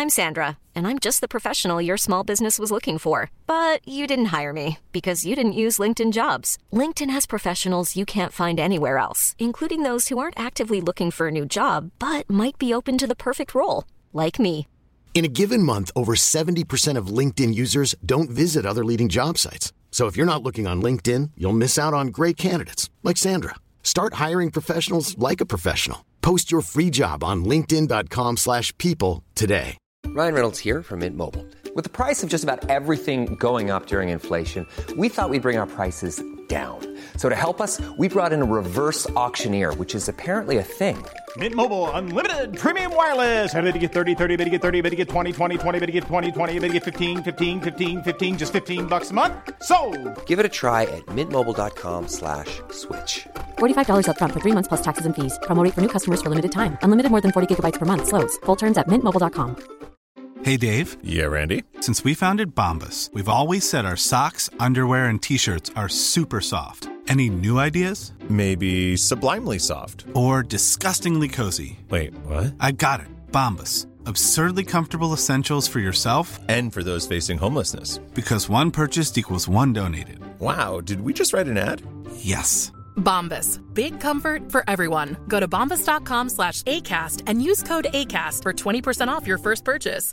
I'm Sandra, and I'm just the professional your small business was looking for. But you didn't hire me because you didn't use LinkedIn Jobs. LinkedIn has professionals you can't find anywhere else, including those who aren't actively looking for a new job, but might be open to the perfect role, like me. In a given month, over 70% of LinkedIn users don't visit other leading job sites. So if you're not looking on LinkedIn, you'll miss out on great candidates like Sandra. Start hiring professionals like a professional. Post your free job on linkedin.com/people today. Ryan Reynolds here from Mint Mobile. With the price of just about everything going up during inflation, we thought we'd bring our prices down. So to help us, we brought in a reverse auctioneer, which is apparently a thing. Mint Mobile Unlimited Premium Wireless. How to get 30, 30, bit to get 30, bit to get 20, 20, 20, bit to get 20, 20, bit to get 15, 15, 15, 15, just $15 a month? Sold! Give it a try at mintmobile.com/switch. $45 up front for 3 months plus taxes and fees. Promo rate for new customers for limited time. Unlimited more than 40 gigabytes per month. Slows full terms at mintmobile.com. Hey, Dave. Yeah, Randy. Since we founded Bombas, we've always said our socks, underwear, and T-shirts are super soft. Any new ideas? Maybe sublimely soft. Or disgustingly cozy. Wait, what? I got it. Bombas. Absurdly comfortable essentials for yourself and for those facing homelessness. Because one purchased equals one donated. Wow, did we just write an ad? Yes. Bombas. Big comfort for everyone. Go to bombas.com/ACAST and use code ACAST for 20% off your first purchase.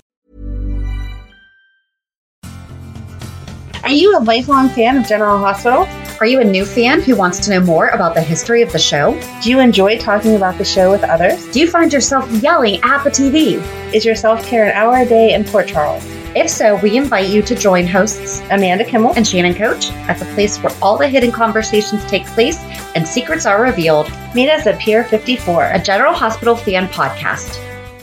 Are you a lifelong fan of General Hospital? Are you a new fan who wants to know more about the history of the show? Do you enjoy talking about the show with others? Do you find yourself yelling at the TV? Is your self-care an hour a day in Port Charles? If so, we invite you to join hosts Amanda Kimmel and Shannon Coach at the place where all the hidden conversations take place and secrets are revealed. Meet us at Pier 54, a General Hospital fan podcast.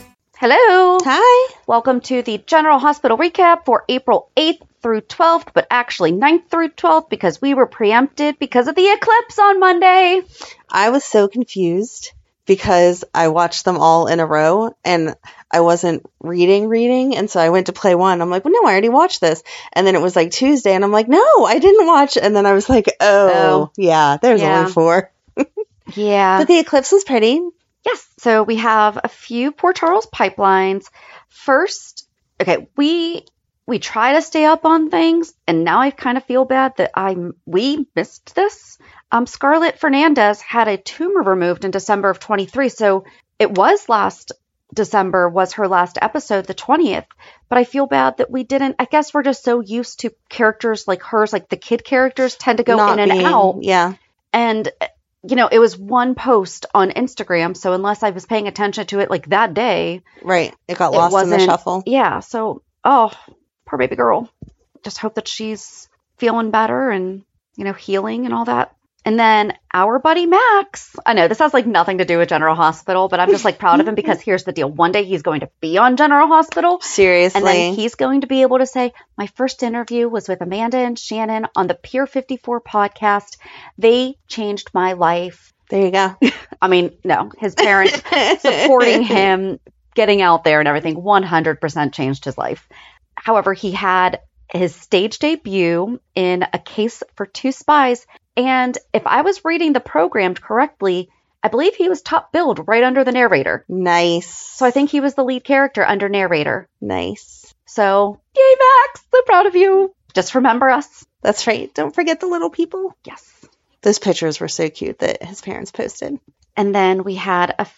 Hello. Hi. Welcome to the General Hospital recap for April 8th through 12th, but actually 9th through 12th because we were preempted because of the eclipse on Monday. I was so confused because I watched them all in a row and I wasn't reading. And so I went to play one. I'm like, well, no, I already watched this. And then it was like Tuesday and I'm like, no, I didn't watch. And then I was like, oh. Yeah, there's only 4. Yeah. But the eclipse was pretty. Yes. So we have a few Port Charles pipelines. First, okay, we try to stay up on things, and now I kind of feel bad that we missed this. Scarlett Fernandez had a tumor removed in December of 23, so it was last December was her last episode, the 20th. But I feel bad that we didn't. I guess we're just so used to characters like hers, like the kid characters tend to go in and out. Yeah. And you know, it was one post on Instagram, so unless I was paying attention to it like that day. Right. It got lost in the shuffle. Yeah. So, poor baby girl. Just hope that she's feeling better and, you know, healing and all that. And then our buddy Max. I know this has like nothing to do with General Hospital, but I'm just like proud of him because here's the deal. One day he's going to be on General Hospital. Seriously. And then he's going to be able to say, my first interview was with Amanda and Shannon on the Pier 54 podcast. They changed my life. There you go. I mean, no, his parents supporting him, getting out there and everything 100% changed his life. However, he had his stage debut in A Case for Two Spies. And if I was reading the program correctly, I believe he was top billed right under the narrator. Nice. So I think he was the lead character under narrator. Nice. So, yay, Max. So proud of you. Just remember us. That's right. Don't forget the little people. Yes. Those pictures were so cute that his parents posted. And then we had a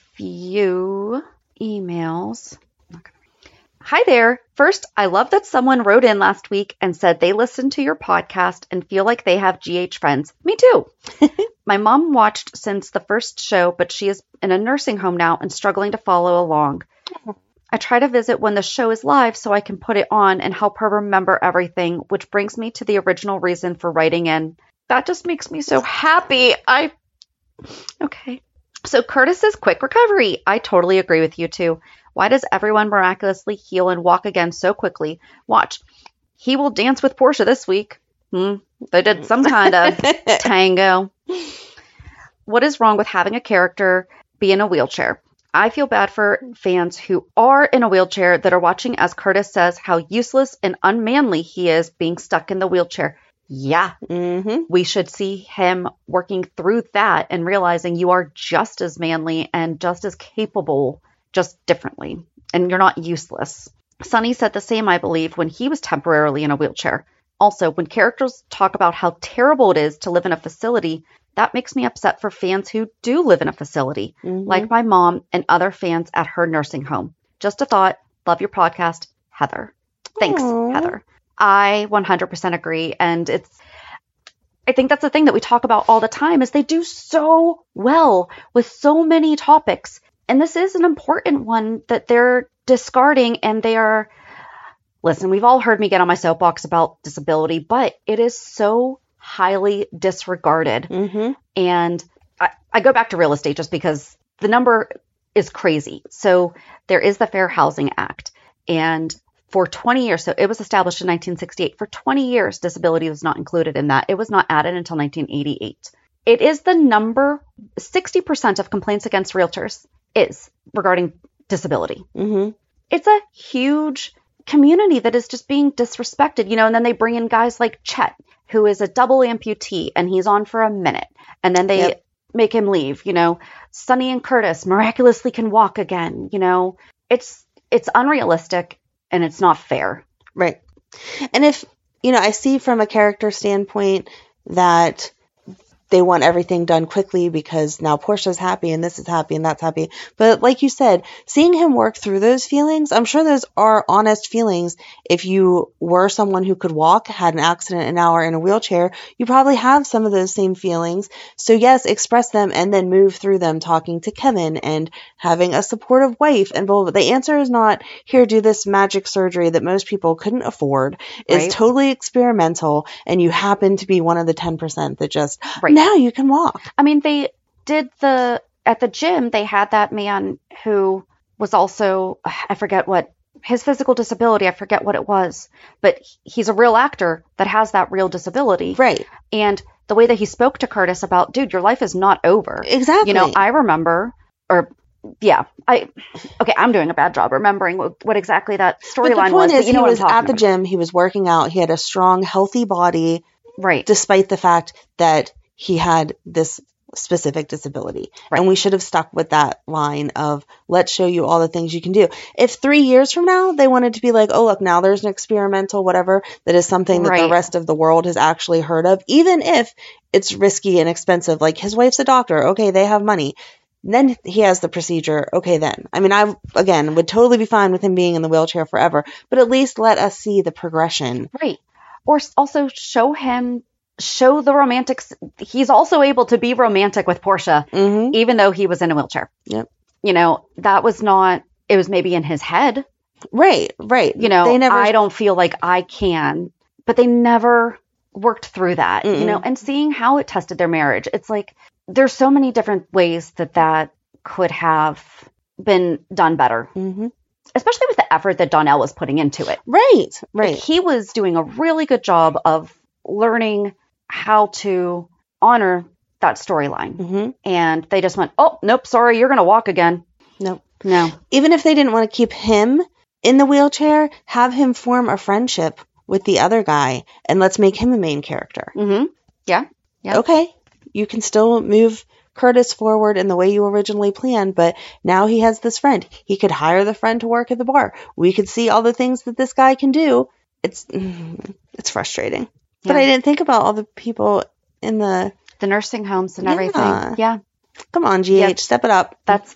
few emails. Hi there. First, I love that someone wrote in last week and said they listened to your podcast and feel like they have GH friends. Me too. My mom watched since the first show, but she is in a nursing home now and struggling to follow along. I try to visit when the show is live so I can put it on and help her remember everything, which brings me to the original reason for writing in. That just makes me so happy. Okay. So Curtis's quick recovery. I totally agree with you too. Why does everyone miraculously heal and walk again so quickly? Watch. He will dance with Portia this week. They did some kind of tango. What is wrong with having a character be in a wheelchair? I feel bad for fans who are in a wheelchair that are watching as Curtis says how useless and unmanly he is being stuck in the wheelchair. Yeah, we should see him working through that and realizing you are just as manly and just as capable, just differently. And you're not useless. Sonny said the same, I believe, when he was temporarily in a wheelchair. Also, when characters talk about how terrible it is to live in a facility, that makes me upset for fans who do live in a facility, like my mom and other fans at her nursing home. Just a thought. Love your podcast, Heather. Thanks, Heather. I 100% agree. And I think that's the thing that we talk about all the time is they do so well with so many topics. And this is an important one that they're discarding, and they are, listen, we've all heard me get on my soapbox about disability, but it is so highly disregarded. And I go back to real estate just because the number is crazy. So there is the Fair Housing Act. And for 20 years, so it was established in 1968. For 20 years, disability was not included in that. It was not added until 1988. It is the number, 60% of complaints against realtors is regarding disability. It's a huge community that is just being disrespected, and then they bring in guys like Chet, who is a double amputee, and he's on for a minute. And then they make him leave, Sonny and Curtis miraculously can walk again, It's unrealistic. And it's not fair. Right. And if, I see from a character standpoint that they want everything done quickly because now Portia's happy and this is happy and that's happy. But like you said, seeing him work through those feelings, I'm sure those are honest feelings. If you were someone who could walk, had an accident, and now are in a wheelchair, you probably have some of those same feelings. So yes, express them and then move through them, talking to Kevin and having a supportive wife and blah, blah. The answer is not, here, do this magic surgery that most people couldn't afford. It's totally experimental, and you happen to be one of the 10% that just... Now you can walk. I mean, they did at the gym, they had that man who was also, I forget what, his physical disability, I forget what it was, but he's a real actor that has that real disability. Right. And the way that he spoke to Curtis about, dude, your life is not over. Exactly. I remember, I'm doing a bad job remembering what exactly that storyline was. But he was at the gym, he was working out, he had a strong, healthy body. Right. Despite the fact that he had this specific disability. Right. And we should have stuck with that line of, let's show you all the things you can do. If 3 years from now, they wanted to be like, oh, look, now there's an experimental whatever that is something that the rest of the world has actually heard of, even if it's risky and expensive, like his wife's a doctor. Okay, they have money. Then he has the procedure. Okay, then. I mean, I, again, would totally be fine with him being in the wheelchair forever, but at least let us see the progression. Right. Or also show the romantics. He's also able to be romantic with Portia, even though he was in a wheelchair. Yep. That was not, it was maybe in his head. Right. I don't feel like I can, but they never worked through that, and seeing how it tested their marriage. It's like, there's so many different ways that could have been done better. Especially with the effort that Donnell was putting into it. Right. Like, he was doing a really good job of learning how to honor that storyline. And they just went, oh, nope, sorry, you're going to walk again. Nope. No. Even if they didn't want to keep him in the wheelchair, have him form a friendship with the other guy, and let's make him a main character. Yeah. Okay. You can still move Curtis forward in the way you originally planned, but now he has this friend. He could hire the friend to work at the bar. We could see all the things that this guy can do. It's frustrating. But I didn't think about all the people in the nursing homes and everything. Yeah. Come on, GH, step it up. That's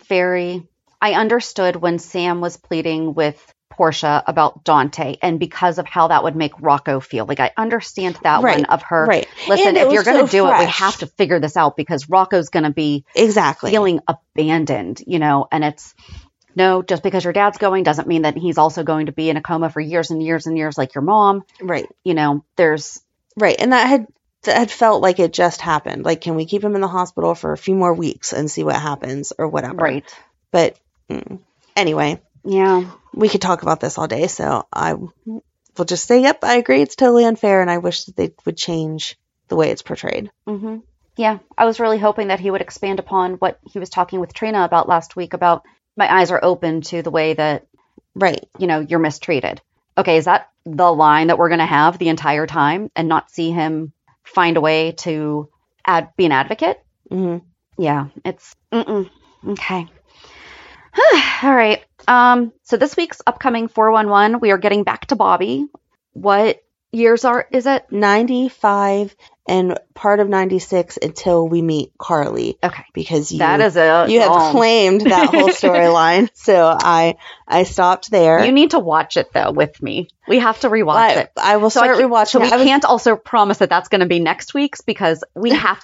I understood when Sam was pleading with Portia about Dante, and because of how that would make Rocco feel. Like, I understand that one of her. Right. Listen, if you're going to do it, we have to figure this out because Rocco's going to be feeling abandoned, and it's, no, just because your dad's going doesn't mean that he's also going to be in a coma for years and years and years like your mom. Right. There's... Right. And that had felt like it just happened. Like, can we keep him in the hospital for a few more weeks and see what happens or whatever? Right. But anyway. Yeah. We could talk about this all day. So I will just say, yep, I agree. It's totally unfair. And I wish that they would change the way it's portrayed. Yeah. I was really hoping that he would expand upon what he was talking with Trina about last week about my eyes are open to the way that, you're mistreated. Okay, is that the line that we're going to have the entire time and not see him find a way to be an advocate? Yeah, it's, okay. All right. So this week's upcoming 411, we are getting back to Bobby. What years is it? 95 and part of 96 until we meet Carly. Okay. Because you have claimed that whole storyline. So I stopped there. You need to watch it though with me. We have to rewatch it. I will start rewatching. So we can't also promise that that's going to be next week's because we have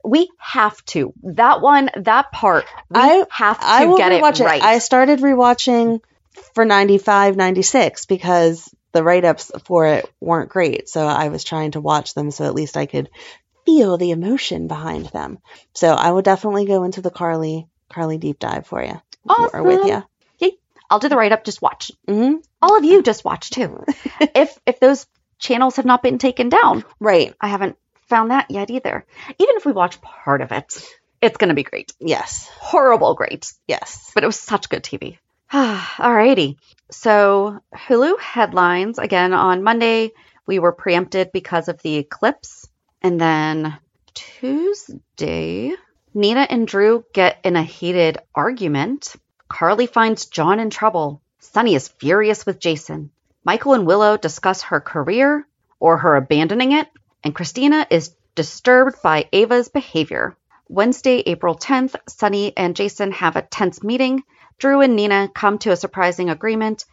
to. That part, we have to get it right. I started rewatching for 95, 96 because the write-ups for it weren't great. So I was trying to watch them so at least I could feel the emotion behind them. So I will definitely go into the Carly deep dive for you. Awesome. Or with you. Yay. I'll do the write-up. Just watch. Mm-hmm. All of you just watch too. if those channels have not been taken down. Right. I haven't found that yet either. Even if we watch part of it, it's going to be great. Yes. Horrible great. Yes. But it was such good TV. Alrighty. So Hulu headlines. Again, on Monday, we were preempted because of the eclipse. And then Tuesday, Nina and Drew get in a heated argument. Carly finds John in trouble. Sunny is furious with Jason. Michael and Willow discuss her career or her abandoning it. And Christina is disturbed by Ava's behavior. Wednesday, April 10th, Sunny and Jason have a tense meeting. Drew and Nina come to a surprising agreement.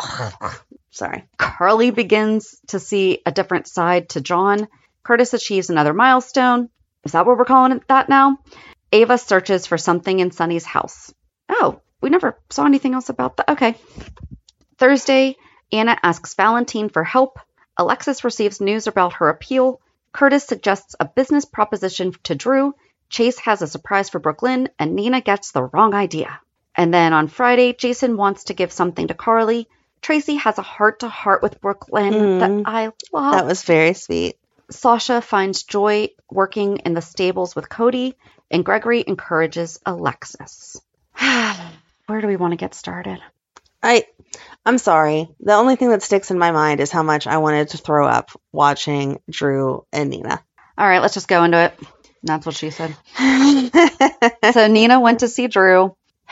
Sorry. Carly begins to see a different side to John. Curtis achieves another milestone. Is that what we're calling it that now? Ava searches for something in Sunny's house. Oh, we never saw anything else about that. Okay. Thursday, Anna asks Valentine for help. Alexis receives news about her appeal. Curtis suggests a business proposition to Drew. Chase has a surprise for Brooklyn, and Nina gets the wrong idea. And then on Friday, Jason wants to give something to Carly. Tracy has a heart-to-heart with Brooklyn that I love. That was very sweet. Sasha finds joy working in the stables with Cody, and Gregory encourages Alexis. Where do we want to get started? I'm sorry. The only thing that sticks in my mind is how much I wanted to throw up watching Drew and Nina. All right, let's just go into it. That's what she said. So Nina went to see Drew.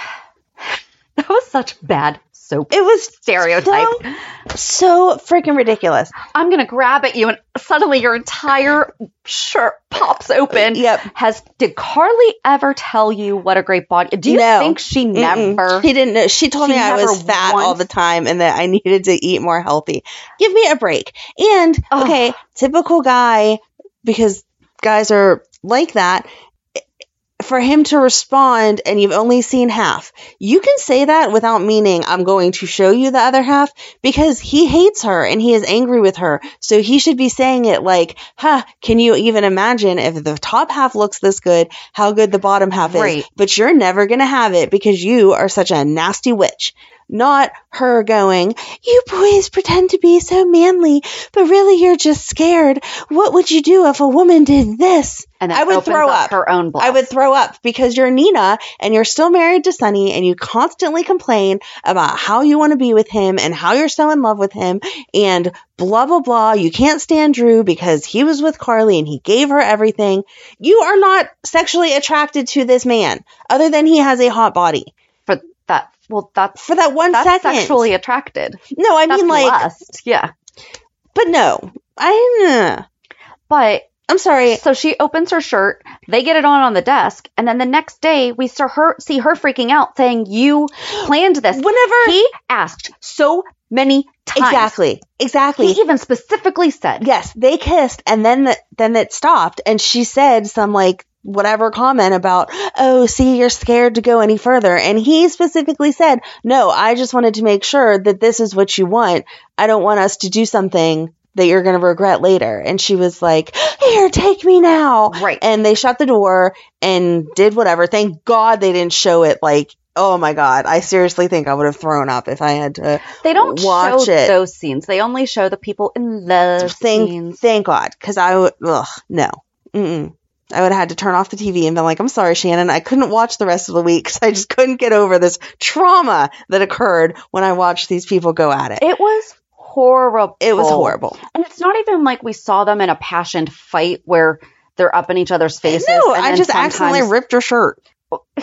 That was such bad soap. It was stereotype. So freaking ridiculous. I'm going to grab at you and suddenly your entire shirt pops open. Yep. Did Carly ever tell you what a great body? Do you think she never? She didn't know. She told me I was fat all the time and that I needed to eat more healthy. Give me a break. And, okay, typical guy, because guys are like that. For him to respond and you've only seen half, you can say that without meaning I'm going to show you the other half, because he hates her and he is angry with her. So he should be saying it like, can you even imagine if the top half looks this good, how good the bottom half is? Right. But you're never going to have it because you are such a nasty witch. Not her going, you boys pretend to be so manly, but really you're just scared. What would you do if a woman did this? And I would throw up. Her own blood. I would throw up because you're Nina and you're still married to Sunny and you constantly complain about how you want to be with him and how you're so in love with him and blah, blah, blah. You can't stand Drew because he was with Carly and he gave her everything. You are not sexually attracted to this man other than he has a hot body. For that 1 second. Sexually attracted. No, I mean like lust. Yeah. But no. But I'm sorry. So she opens her shirt, they get it on the desk, and then the next day we see her freaking out saying, you planned this. Whenever he asked so many times. Exactly. He even specifically said. Yes, they kissed and then it stopped and she said some like whatever comment about, oh, see, you're scared to go any further. And he specifically said, no, I just wanted to make sure that this is what you want. I don't want us to do something that you're going to regret later. And she was like, here, take me now. Right. And they shut the door and did whatever. Thank God they didn't show it like, oh my God, I seriously think I would have thrown up if I had to They don't watch show it. Those scenes. They only show the people in love scenes. Thank God. Because I would, no. I would have had to turn off the TV and been like, I'm sorry, Shannon, I couldn't watch the rest of the week because I just couldn't get over this trauma that occurred when I watched these people go at it. It was horrible. It was horrible. And it's not even like we saw them in a passionate fight where they're up in each other's faces. No, and I just accidentally ripped her shirt.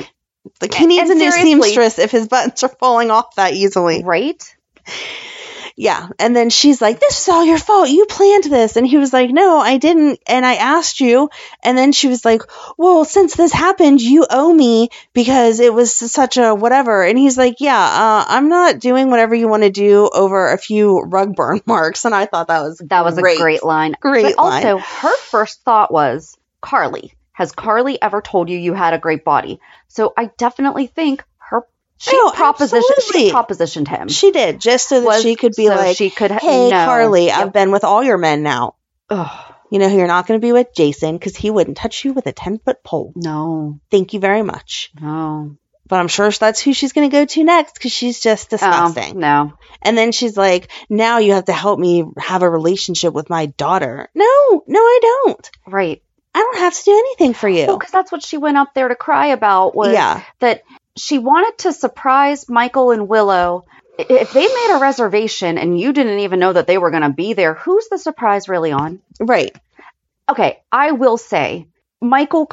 Like, he needs a new seamstress if his buttons are falling off that easily. Right? Yeah. And then she's like, this is all your fault. You planned this. And he was like, no, I didn't. And I asked you. And then she was like, well, since this happened, you owe me because it was such a whatever. And he's like, yeah, I'm not doing whatever you want to do over a few rug burn marks. And I thought that was a great line. Great line. Also, her first thought was, Carly. Has Carly ever told you had a great body? So I definitely think she propositioned him. She did, just so that she could be like, hey, Carly, I've been with all your men now. Ugh. You know who you're not going to be with? Jason, because he wouldn't touch you with a 10-foot pole. No. Thank you very much. No. But I'm sure that's who she's going to go to next, because she's just disgusting. No. And then she's like, now you have to help me have a relationship with my daughter. No, I don't. Right. I don't have to do anything for you. Well, because that's what she went up there to cry about, was that she wanted to surprise Michael and Willow. If they made a reservation and you didn't even know that they were going to be there, who's the surprise really on? Right. Okay, I will say, Michael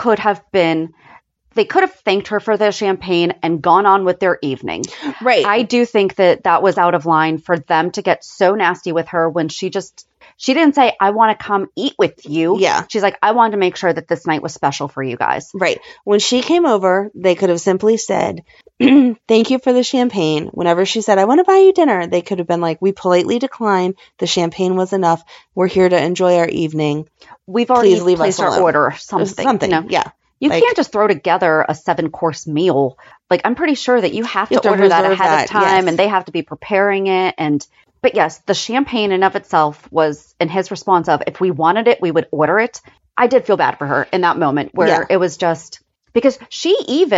they could have thanked her for the champagne and gone on with their evening. Right. I do think that was out of line for them to get so nasty with her when she didn't say, I want to come eat with you. Yeah. She's like, I wanted to make sure that this night was special for you guys. Right. When she came over, they could have simply said, thank you for the champagne. Whenever she said, I want to buy you dinner, they could have been like, we politely decline. The champagne was enough. We're here to enjoy our evening. We've already placed our order or something. Something, you know? Yeah. You can't just throw together a 7-course meal. Like, I'm pretty sure that you have to order that ahead of time, and they have to be preparing it. But yes, the champagne in of itself was, in his response of, if we wanted it, we would order it. I did feel bad for her in that moment where it was just, because she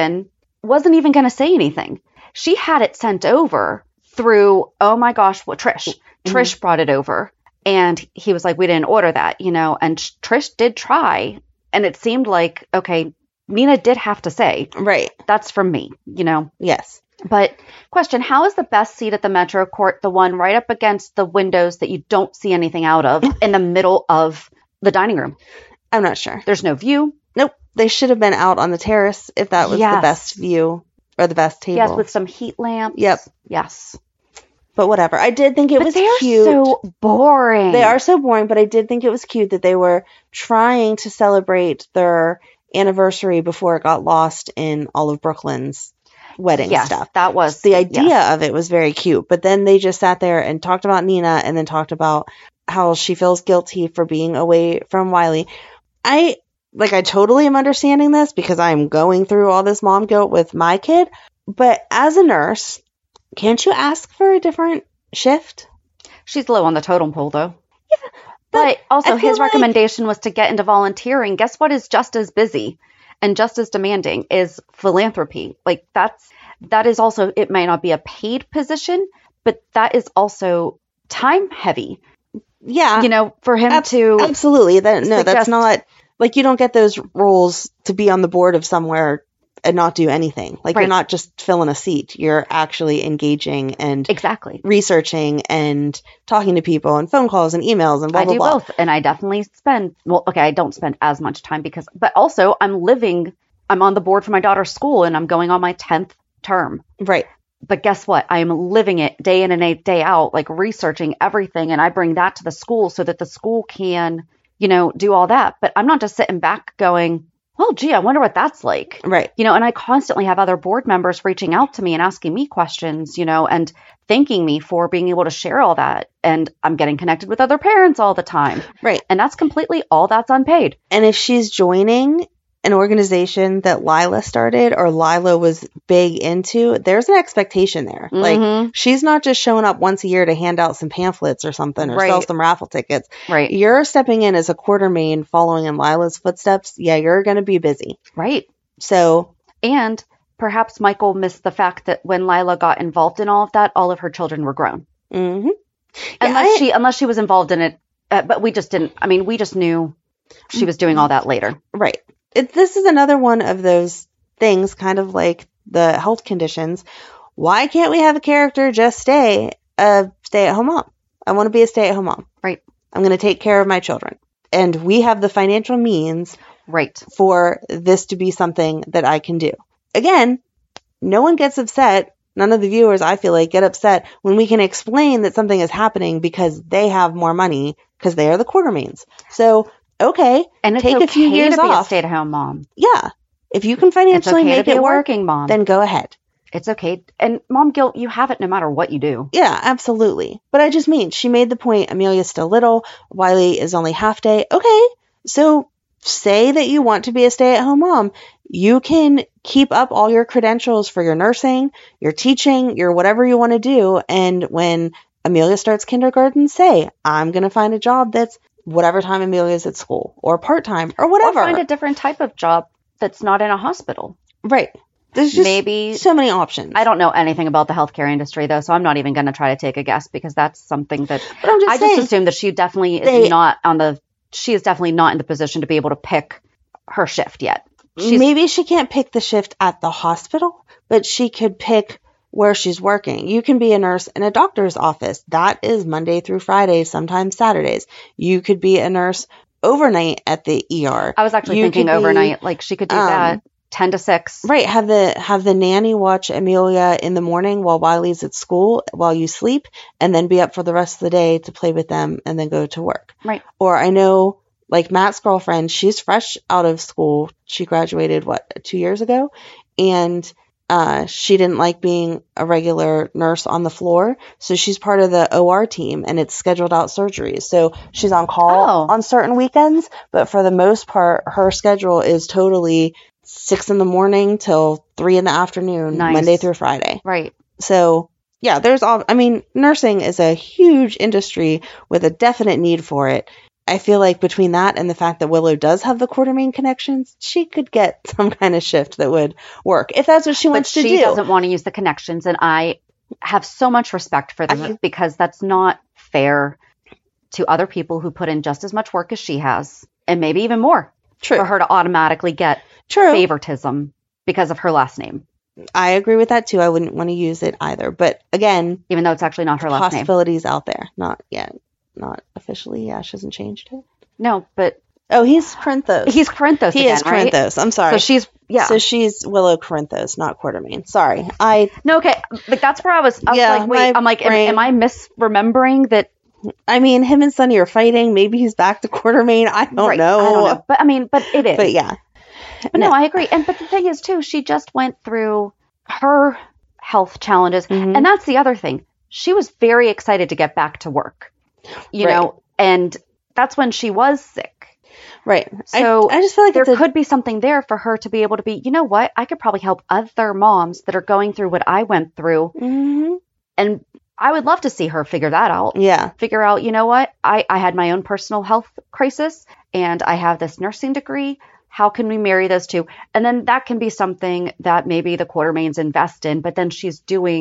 wasn't even going to say anything. She had it sent over through, oh my gosh, Trish. Mm-hmm. Trish brought it over. And he was like, we didn't order that, and Trish did try. And it seemed like, okay, Nina did have to say, right, that's from me, Yes. But question, how is the best seat at the Metro Court the one right up against the windows that you don't see anything out of in the middle of the dining room? I'm not sure. There's no view. Nope. They should have been out on the terrace if that was the best view or the best table. Yes, with some heat lamps. Yep. Yes. But whatever. I did think it was cute. They're so boring. They are so boring, but I did think it was cute that they were trying to celebrate their anniversary before it got lost in all of Brooklyn's wedding stuff. That was the idea of it was very cute. But then they just sat there and talked about Nina and then talked about how she feels guilty for being away from Wiley. I totally am understanding this because I'm going through all this mom guilt with my kid. But as a nurse, can't you ask for a different shift? She's low on the totem pole, though. Yeah, but also his recommendation was to get into volunteering. Guess what is just as busy and just as demanding is philanthropy. Like that is also, it may not be a paid position, but that is also time heavy. Yeah. For him to absolutely. That's not like, you don't get those roles to be on the board of somewhere and not do anything. Like, you're not just filling a seat. You're actually engaging and researching and talking to people and phone calls and emails and blah, blah, blah. I do both. And I definitely I don't spend as much time but also I'm on the board for my daughter's school and I'm going on my 10th term. Right. But guess what? I am living it day in and day out, like researching everything. And I bring that to the school so that the school can, do all that. But I'm not just sitting back going, well, gee, I wonder what that's like. Right. And I constantly have other board members reaching out to me and asking me questions, and thanking me for being able to share all that. And I'm getting connected with other parents all the time. Right. And that's completely all that's unpaid. And if she's joining an organization that Lila started or Lila was big into, there's an expectation there. Mm-hmm. Like, she's not just showing up once a year to hand out some pamphlets or something or sell some raffle tickets. Right. You're stepping in as a quartermain following in Lila's footsteps. Yeah, you're going to be busy. Right. So. And perhaps Michael missed the fact that when Lila got involved in all of that, all of her children were grown. Mm-hmm. Unless she was involved in it. But we just didn't. I mean, we just knew she was doing all that later. Right. This is another one of those things, kind of like the health conditions. Why can't we have a character just stay a stay-at-home mom? I want to be a stay-at-home mom. Right. I'm going to take care of my children. And we have the financial means for this to be something that I can do. Again, no one gets upset. None of the viewers, I feel like, get upset when we can explain that something is happening because they have more money because they are the Quartermaines. So, okay, and it's take okay a few years to be off. a stay-at-home mom. Yeah. If you can financially make it work, working mom. then go ahead. It's okay. And mom guilt, you have it no matter what you do. Yeah, absolutely. But I just mean, she made the point, Amelia's still little, Wiley is only half day. Okay, so say that you want to be a stay-at-home mom. You can keep up all your credentials for your nursing, your teaching, your whatever you want to do. And when Amelia starts kindergarten, say, I'm going to find a job that's whatever time Amelia's at school, or part-time, or whatever. Or find a different type of job that's not in a hospital. Right. There's just maybe so many options. I don't know anything about the healthcare industry, though, so I'm not even going to try to take a guess because that's something that I just assume that she definitely is not she is definitely not in the position to be able to pick her shift yet. Maybe she can't pick the shift at the hospital, but she could pick where she's working. You can be a nurse in a doctor's office. That is Monday through Friday, sometimes Saturdays. You could be a nurse overnight at the ER. I was actually thinking overnight, like she could do that. 10 to 6. Right. Have the nanny watch Amelia in the morning while Wiley's at school, while you sleep, and then be up for the rest of the day to play with them and then go to work. Right. Or I know, like Matt's girlfriend, she's fresh out of school. She graduated, 2 years ago? And she didn't like being a regular nurse on the floor. So she's part of the OR team, and it's scheduled out surgeries. So she's on call on certain weekends, but for the most part, her schedule is totally 6 a.m. till 3 p.m, Monday through Friday. Right. So, yeah, nursing is a huge industry with a definite need for it. I feel like between that and the fact that Willow does have the Quartermaine connections, she could get some kind of shift that would work if that's what she wants to do. But she doesn't want to use the connections, and I have so much respect for that because that's not fair to other people who put in just as much work as she has, and maybe even more. True. For her to automatically get favoritism because of her last name. I agree with that too. I wouldn't want to use it either. But again, even though it's actually not her last name. Possibilities out there. Not yet. Not officially. Yeah, she hasn't changed it. No, but he's Corinthos. He's Corinthos. He again, is right? Corinthos. I'm sorry. So she's Willow Corinthos, not Quartermaine. Sorry. No, okay. Like that's where I was like, wait, I'm like, am I misremembering that? I mean, him and Sonny are fighting. Maybe he's back to Quartermaine. I don't know. I don't know. But it is. But yeah. But no, I agree. But the thing is, too, she just went through her health challenges. Mm-hmm. And that's the other thing. She was very excited to get back to work, you know, and that's when she was sick. Right. So I just feel like there could be something there for her to be able to be, you know what, I could probably help other moms that are going through what I went through. Mm-hmm. And I would love to see her figure that out. Yeah. Figure out, you know what, I had my own personal health crisis and I have this nursing degree. How can we marry those two? And then that can be something that maybe the Quartermaines invest in, but then she's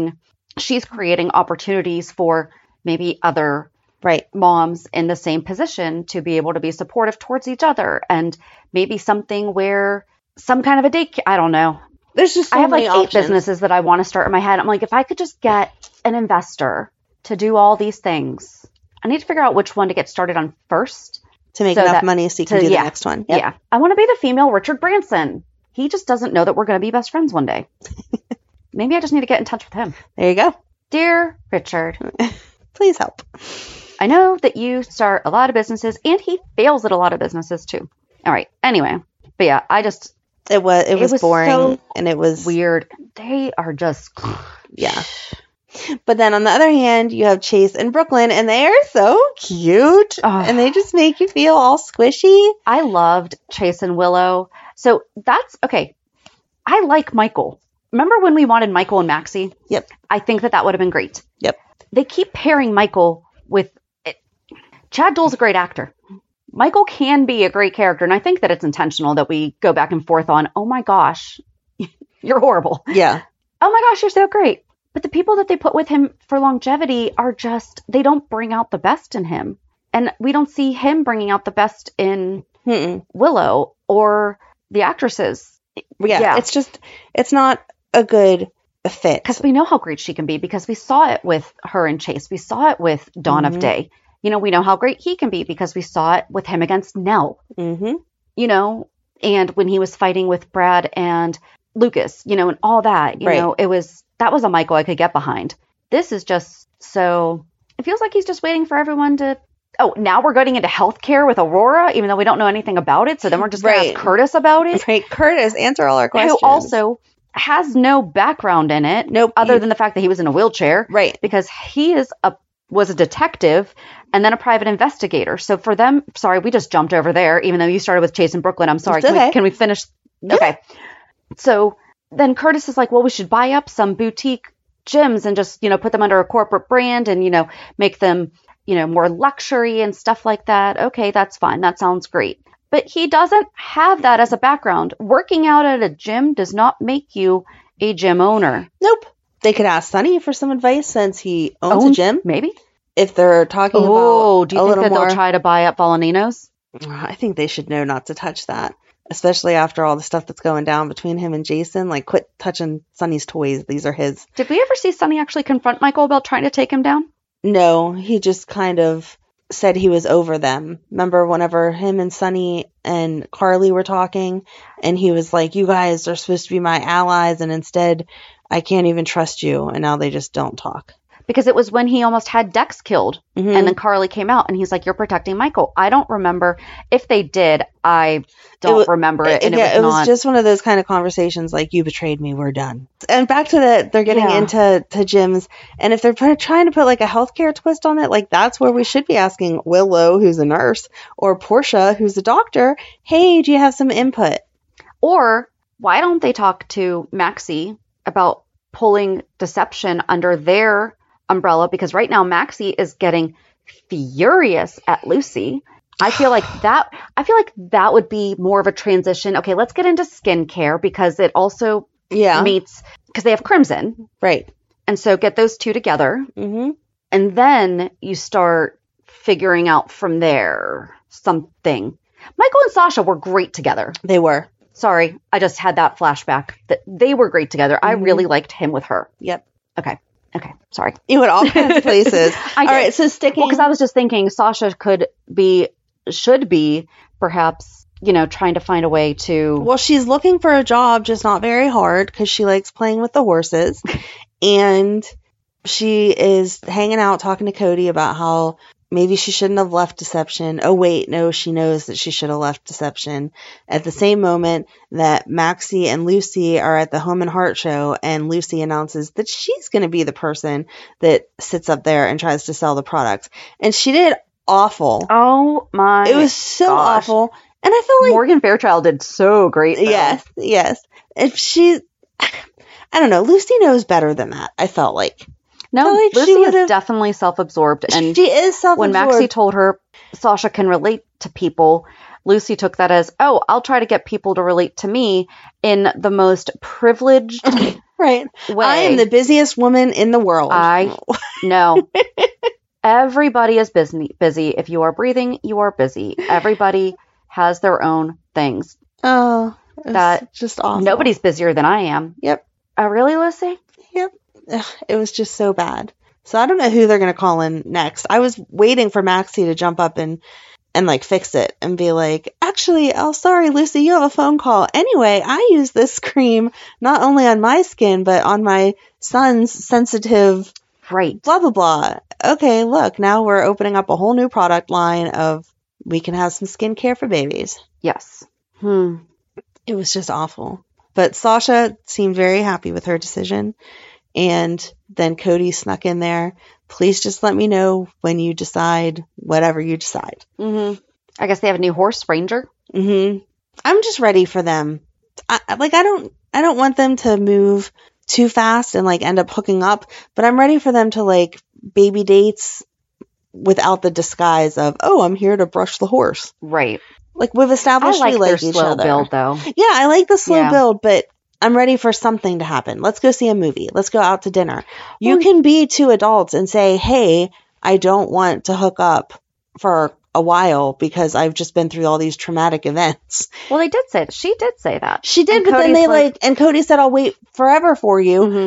creating opportunities for maybe other moms in the same position to be able to be supportive towards each other. And maybe something where some kind of a daycare, I don't know. There's just I have like 8 businesses that I want to start in my head. I'm like, if I could just get an investor to do all these things, I need to figure out which one to get started on first. To make enough money so you can do the next one. Yep. Yeah. I want to be the female Richard Branson. He just doesn't know that we're going to be best friends one day. Maybe I just need to get in touch with him. There you go. Dear Richard. Please help. I know that you start a lot of businesses and he fails at a lot of businesses too. All right. Anyway. But yeah, It was boring so and it was weird. They are just yeah. But then on the other hand, you have Chase and Brooklyn, and they are so cute, and they just make you feel all squishy. I loved Chase and Willow. So that's okay. I like Michael. Remember when we wanted Michael and Maxie? Yep. I think that would have been great. Yep. They keep pairing Michael with Chad Dole's a great actor. Michael can be a great character, and I think that it's intentional that we go back and forth on, oh my gosh, you're horrible. Yeah. Oh my gosh, you're so great. But the people that they put with him for longevity are they don't bring out the best in him. And we don't see him bringing out the best in Willow or the actresses. Yeah. It's not a good fit. Because we know how great she can be because we saw it with her and Chase. We saw it with Dawn of Day. You know, we know how great he can be because we saw it with him against Nell. Mm-hmm. You know, and when he was fighting with Brad and Lucas, and all that, that was a Michael I could get behind. This is just so, it feels like he's just waiting for everyone to, now we're getting into healthcare with Aurora, even though we don't know anything about it. So then we're just going to ask Curtis about it. Right. Curtis, answer all our questions. Who also has no background in it. Nope. Other than the fact that he was in a wheelchair. Right. Because he was a detective and then a private investigator. So for them, sorry, we just jumped over there, even though you started with Chase and Brooklyn. I'm sorry. Can we finish? Yeah. Okay. So then Curtis is like, well, we should buy up some boutique gyms and just, put them under a corporate brand and, make them, more luxury and stuff like that. Okay, that's fine. That sounds great. But he doesn't have that as a background. Working out at a gym does not make you a gym owner. Nope. They could ask Sonny for some advice since he owns a gym. Maybe. If they're talking about do you think that they'll try to buy up Volanino's? I think they should know not to touch that. Especially after all the stuff that's going down between him and Jason. Like, quit touching Sonny's toys. These are his. Did we ever see Sonny actually confront Michael about trying to take him down? No, he just kind of said he was over them. Remember whenever him and Sonny and Carly were talking and he was like, you guys are supposed to be my allies and instead I can't even trust you. And now they just don't talk. Because it was when he almost had Dex killed. Mm-hmm. And then Carly came out and he's like, you're protecting Michael. I don't remember. If they did, I don't remember it. And it was just one of those kind of conversations like, you betrayed me, we're done. And back to they're getting into gyms. And if they're trying to put like a healthcare twist on it, like that's where we should be asking Willow, who's a nurse, or Portia, who's a doctor, hey, do you have some input? Or why don't they talk to Maxie about pulling deception under their umbrella, because right now Maxie is getting furious at Lucy. I feel like that would be more of a transition. Okay, let's get into skincare because it also meets, because they have Crimson. Right. And so get those two together. Mm-hmm. And then you start figuring out from there something. Michael and Sasha were great together. They were. Sorry, I just had that flashback that they were great together. Mm-hmm. I really liked him with her. Yep. Okay, sorry. You went all kinds of places. All right, so sticking. Well, because I was just thinking Sasha should be perhaps, trying to find a way to. Well, she's looking for a job, just not very hard because she likes playing with the horses. And she is hanging out talking to Cody about how maybe she shouldn't have left Deception. Oh, wait, no, she knows that she should have left Deception. At the same moment that Maxie and Lucy are at the Home and Heart show, and Lucy announces that she's going to be the person that sits up there and tries to sell the products. And she did awful. Oh, my It was so gosh. awful. And I felt like Morgan Fairchild did so great, though. Yes. If she, I don't know, Lucy knows better than that, I felt like. No, like Lucy is definitely self-absorbed. And she is self-absorbed. When Maxie told her Sasha can relate to people, Lucy took that as, I'll try to get people to relate to me in the most privileged right. way. I am the busiest woman in the world. I know. Everybody is busy. If you are breathing, you are busy. Everybody has their own things. Oh, that's just awful. Nobody's busier than I am. Yep. Oh, really, Lucy? Yep. It was just so bad. So I don't know who they're going to call in next. I was waiting for Maxie to jump up and like fix it and be like, actually, sorry, Lucy, you have a phone call. Anyway, I use this cream not only on my skin, but on my son's sensitive, right, blah, blah, blah. Okay, look, now we're opening up a whole new product line of we can have some skincare for babies. Yes. It was just awful. But Sasha seemed very happy with her decision. And then Cody snuck in there. Please just let me know when you decide whatever you decide. Mm-hmm. I guess they have a new horse, Ranger. Mm-hmm. I'm just ready for them. I don't want them to move too fast and like end up hooking up, but I'm ready for them to like baby dates without the disguise of, I'm here to brush the horse. Right. Like we've established we like each other. Build, though. Yeah, I like the slow build, but I'm ready for something to happen. Let's go see a movie. Let's go out to dinner. You can be two adults and say, hey, I don't want to hook up for a while because I've just been through all these traumatic events. Well, they did say that. She did say that. She did, but then they and Cody said, I'll wait forever for you. Mm-hmm.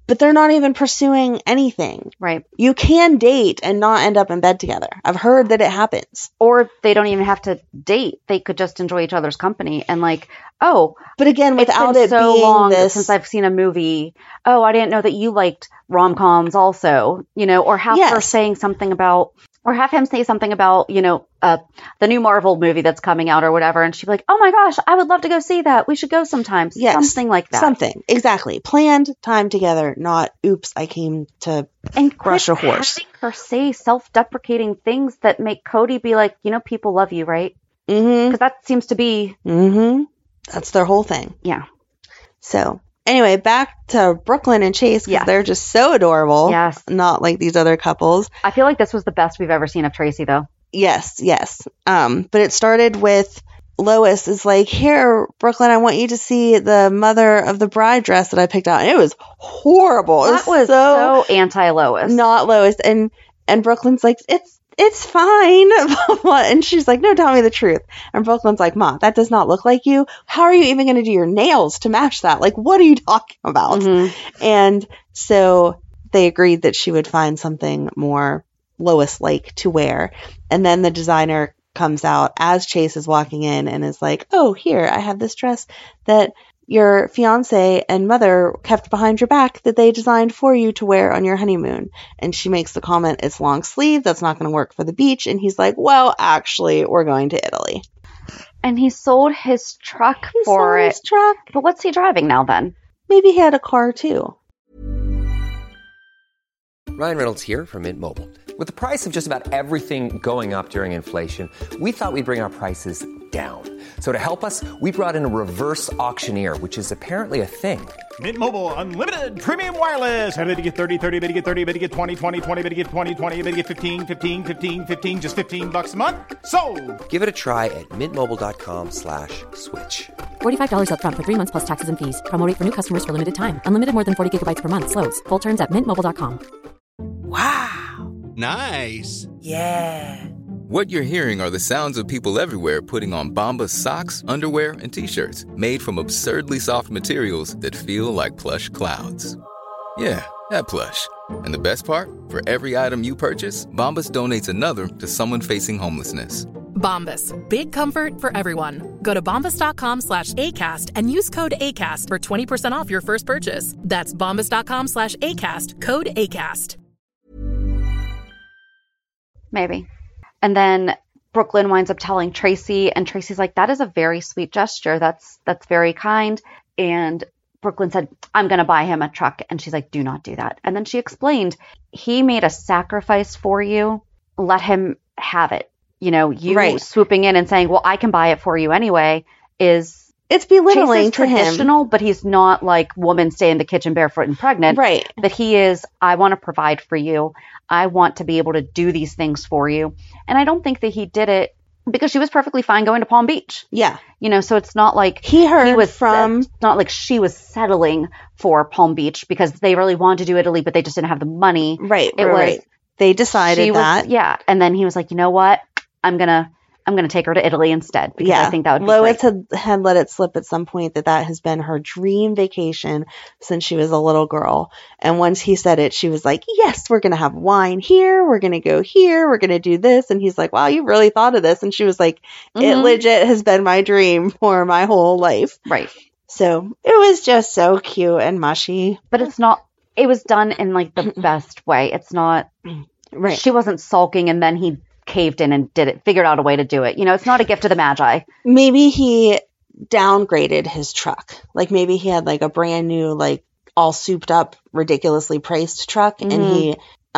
but they're not even pursuing anything. Right. You can date and not end up in bed together. I've heard that it happens. Or they don't even have to date. They could just enjoy each other's company and like, oh, but again, without it's been it so being long this, since I've seen a movie. Oh, I didn't know that you liked rom-coms also, you know, or have her saying something about, or have him say something about, you know, the new Marvel movie that's coming out or whatever. And she'd be like, oh my gosh, I would love to go see that. We should go sometime. Yes, something like that. Something. Exactly. Planned time together, not, oops, I came to brush a horse. Having her say self-deprecating things that make Cody be like, you know, people love you, right? Mm-hmm. Because that seems to be. Mm-hmm. That's their whole thing. Yeah. So anyway, back to Brooklyn and Chase, because they're just so adorable. Yes. Not like these other couples. I feel like this was the best we've ever seen of Tracy, though. Yes. But it started with Lois is like, here, Brooklyn, I want you to see the mother of the bride dress that I picked out. And it was horrible. That was so anti-Lois. Not Lois. And Brooklyn's like, it's fine. And she's like, no, tell me the truth. And Brooklyn's like, Ma, that does not look like you. How are you even going to do your nails to match that? Like, what are you talking about? Mm-hmm. And so they agreed that she would find something more Lois-like to wear. And then the designer comes out as Chase is walking in and is like, oh, here, I have this dress that your fiance and mother kept behind your back that they designed for you to wear on your honeymoon. And she makes the comment, it's long sleeve. That's not going to work for the beach. And he's like, well, actually, we're going to Italy. And he sold his truck for it. His truck. But what's he driving now then? Maybe he had a car too. Ryan Reynolds here from Mint Mobile. With the price of just about everything going up during inflation, we thought we'd bring our prices down. So to help us, we brought in a reverse auctioneer, which is apparently a thing. Mint Mobile Unlimited Premium Wireless. How to get 30, 30, bit to get 30, bit to get 20, 20, 20, bit to get 20, 20, bit to get 15, 15, 15, 15, just $15 a month? Sold! Give it a try at mintmobile.com/switch. $45 up front for 3 months plus taxes and fees. Promo rate for new customers for limited time. Unlimited more than 40 gigabytes per month. Slows full terms at mintmobile.com. Wow. Nice. Yeah. What you're hearing are the sounds of people everywhere putting on Bombas socks, underwear, and T-shirts made from absurdly soft materials that feel like plush clouds. Yeah, that plush. And the best part? For every item you purchase, Bombas donates another to someone facing homelessness. Bombas. Big comfort for everyone. Go to bombas.com/ACAST and use code ACAST for 20% off your first purchase. That's bombas.com/ACAST. Code ACAST. Maybe. And then Brooklyn winds up telling Tracy, and Tracy's like, that is a very sweet gesture. That's very kind. And Brooklyn said, I'm going to buy him a truck. And she's like, do not do that. And then she explained, he made a sacrifice for you. Let him have it. You know, you swooping in and saying, well, I can buy it for you anyway, it's belittling to traditional, him. But he's not like woman stay in the kitchen barefoot and pregnant. Right. But he is, I want to provide for you. I want to be able to do these things for you. And I don't think that he did it because she was perfectly fine going to Palm Beach. Yeah. You know, so it's not like it's not like she was settling for Palm Beach because they really wanted to do Italy, but they just didn't have the money. Right. They decided that. Yeah. And then he was like, you know what? I'm gonna take her to Italy instead because I think that would be Lois great. had let it slip at some point that has been her dream vacation since she was a little girl. And once he said it, she was like, yes, we're going to have wine here. We're going to go here. We're going to do this. And he's like, wow, you really thought of this. And she was like, it legit has been my dream for my whole life. Right. So it was just so cute and mushy. But it was done in like the best way. It's not, right. She wasn't sulking and then he caved in and figured out a way to do it. You know, it's not a gift of the Magi. Maybe he downgraded his truck. Like maybe he had like a brand new, like all souped up, ridiculously priced truck and he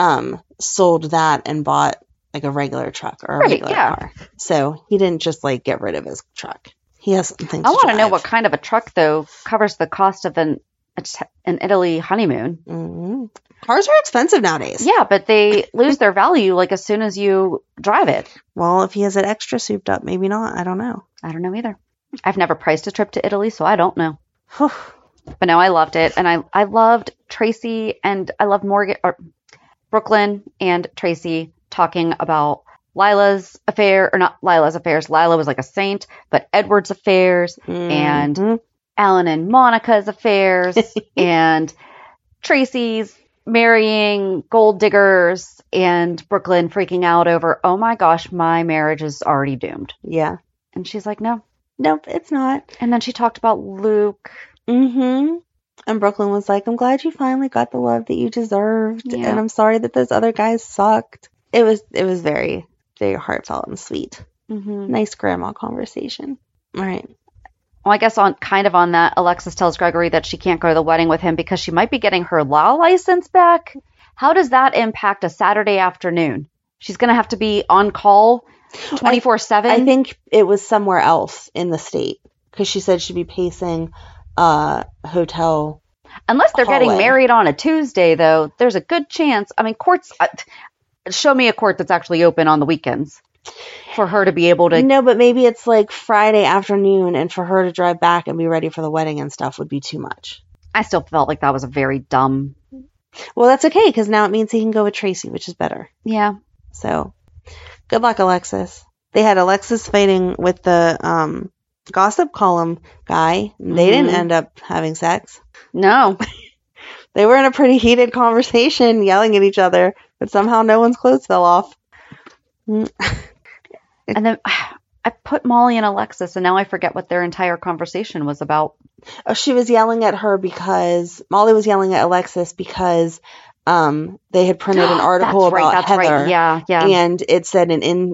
sold that and bought like a regular truck or a regular car. So he didn't just like get rid of his truck. He has something to I want to know drive. what kind of a truck though covers the cost of an Italy honeymoon. Mm-hmm. Cars are expensive nowadays. Yeah, but they lose their value like as soon as you drive it. Well, if he has it extra souped up, maybe not. I don't know. I don't know either. I've never priced a trip to Italy, so I don't know. But no, I loved it. And I loved Tracy and I loved Brooklyn and Tracy talking about Lila's affair, or not Lila's affairs. Lila was like a saint, but Edward's affairs and Alan and Monica's affairs and Tracy's marrying gold diggers and Brooklyn freaking out over, oh my gosh, my marriage is already doomed. Yeah. And she's like, no. Nope, it's not. And then she talked about Luke. Mm-hmm. And Brooklyn was like, I'm glad you finally got the love that you deserved. Yeah. And I'm sorry that those other guys sucked. It was very, very heartfelt and sweet. Mm-hmm. Nice grandma conversation. All right. Well, I guess on that, Alexis tells Gregory that she can't go to the wedding with him because she might be getting her law license back. How does that impact a Saturday afternoon? She's going to have to be on call 24/7? I think it was somewhere else in the state because she said she'd be pacing hotel. Unless they're hallway. getting married on a Tuesday, though, there's a good chance. I mean, courts, show me a court that's actually open on the weekends for her to be able to. No, but maybe it's like Friday afternoon, and for her to drive back and be ready for the wedding and stuff would be too much. I still felt like that was a very dumb. Well, that's okay because now it means he can go with Tracy, which is better. Yeah. So, good luck, Alexis. They had Alexis fighting with the gossip column guy. They didn't end up having sex. No. They were in a pretty heated conversation, yelling at each other, but somehow no one's clothes fell off. And then I put Molly and Alexis, and now I forget what their entire conversation was about. Oh, she was yelling at her because Molly was yelling at Alexis because they had printed an article about Heather. Right. Yeah. And it said an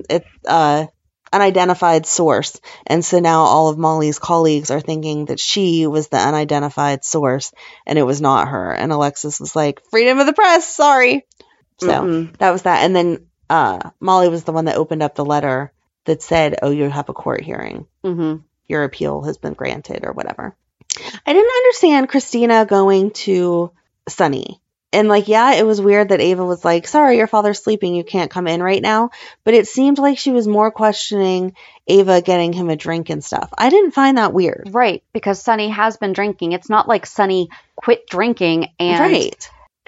unidentified source. And so now all of Molly's colleagues are thinking that she was the unidentified source and it was not her. And Alexis was like, freedom of the press, sorry. So that was that. And then Molly was the one that opened up the letter that said, oh, you have a court hearing. Mm-hmm. Your appeal has been granted or whatever. I didn't understand Christina going to Sunny. And like, yeah, it was weird that Ava was like, sorry, your father's sleeping. You can't come in right now. But it seemed like she was more questioning Ava getting him a drink and stuff. I didn't find that weird. Right. Because Sunny has been drinking. It's not like Sunny quit drinking and. Right.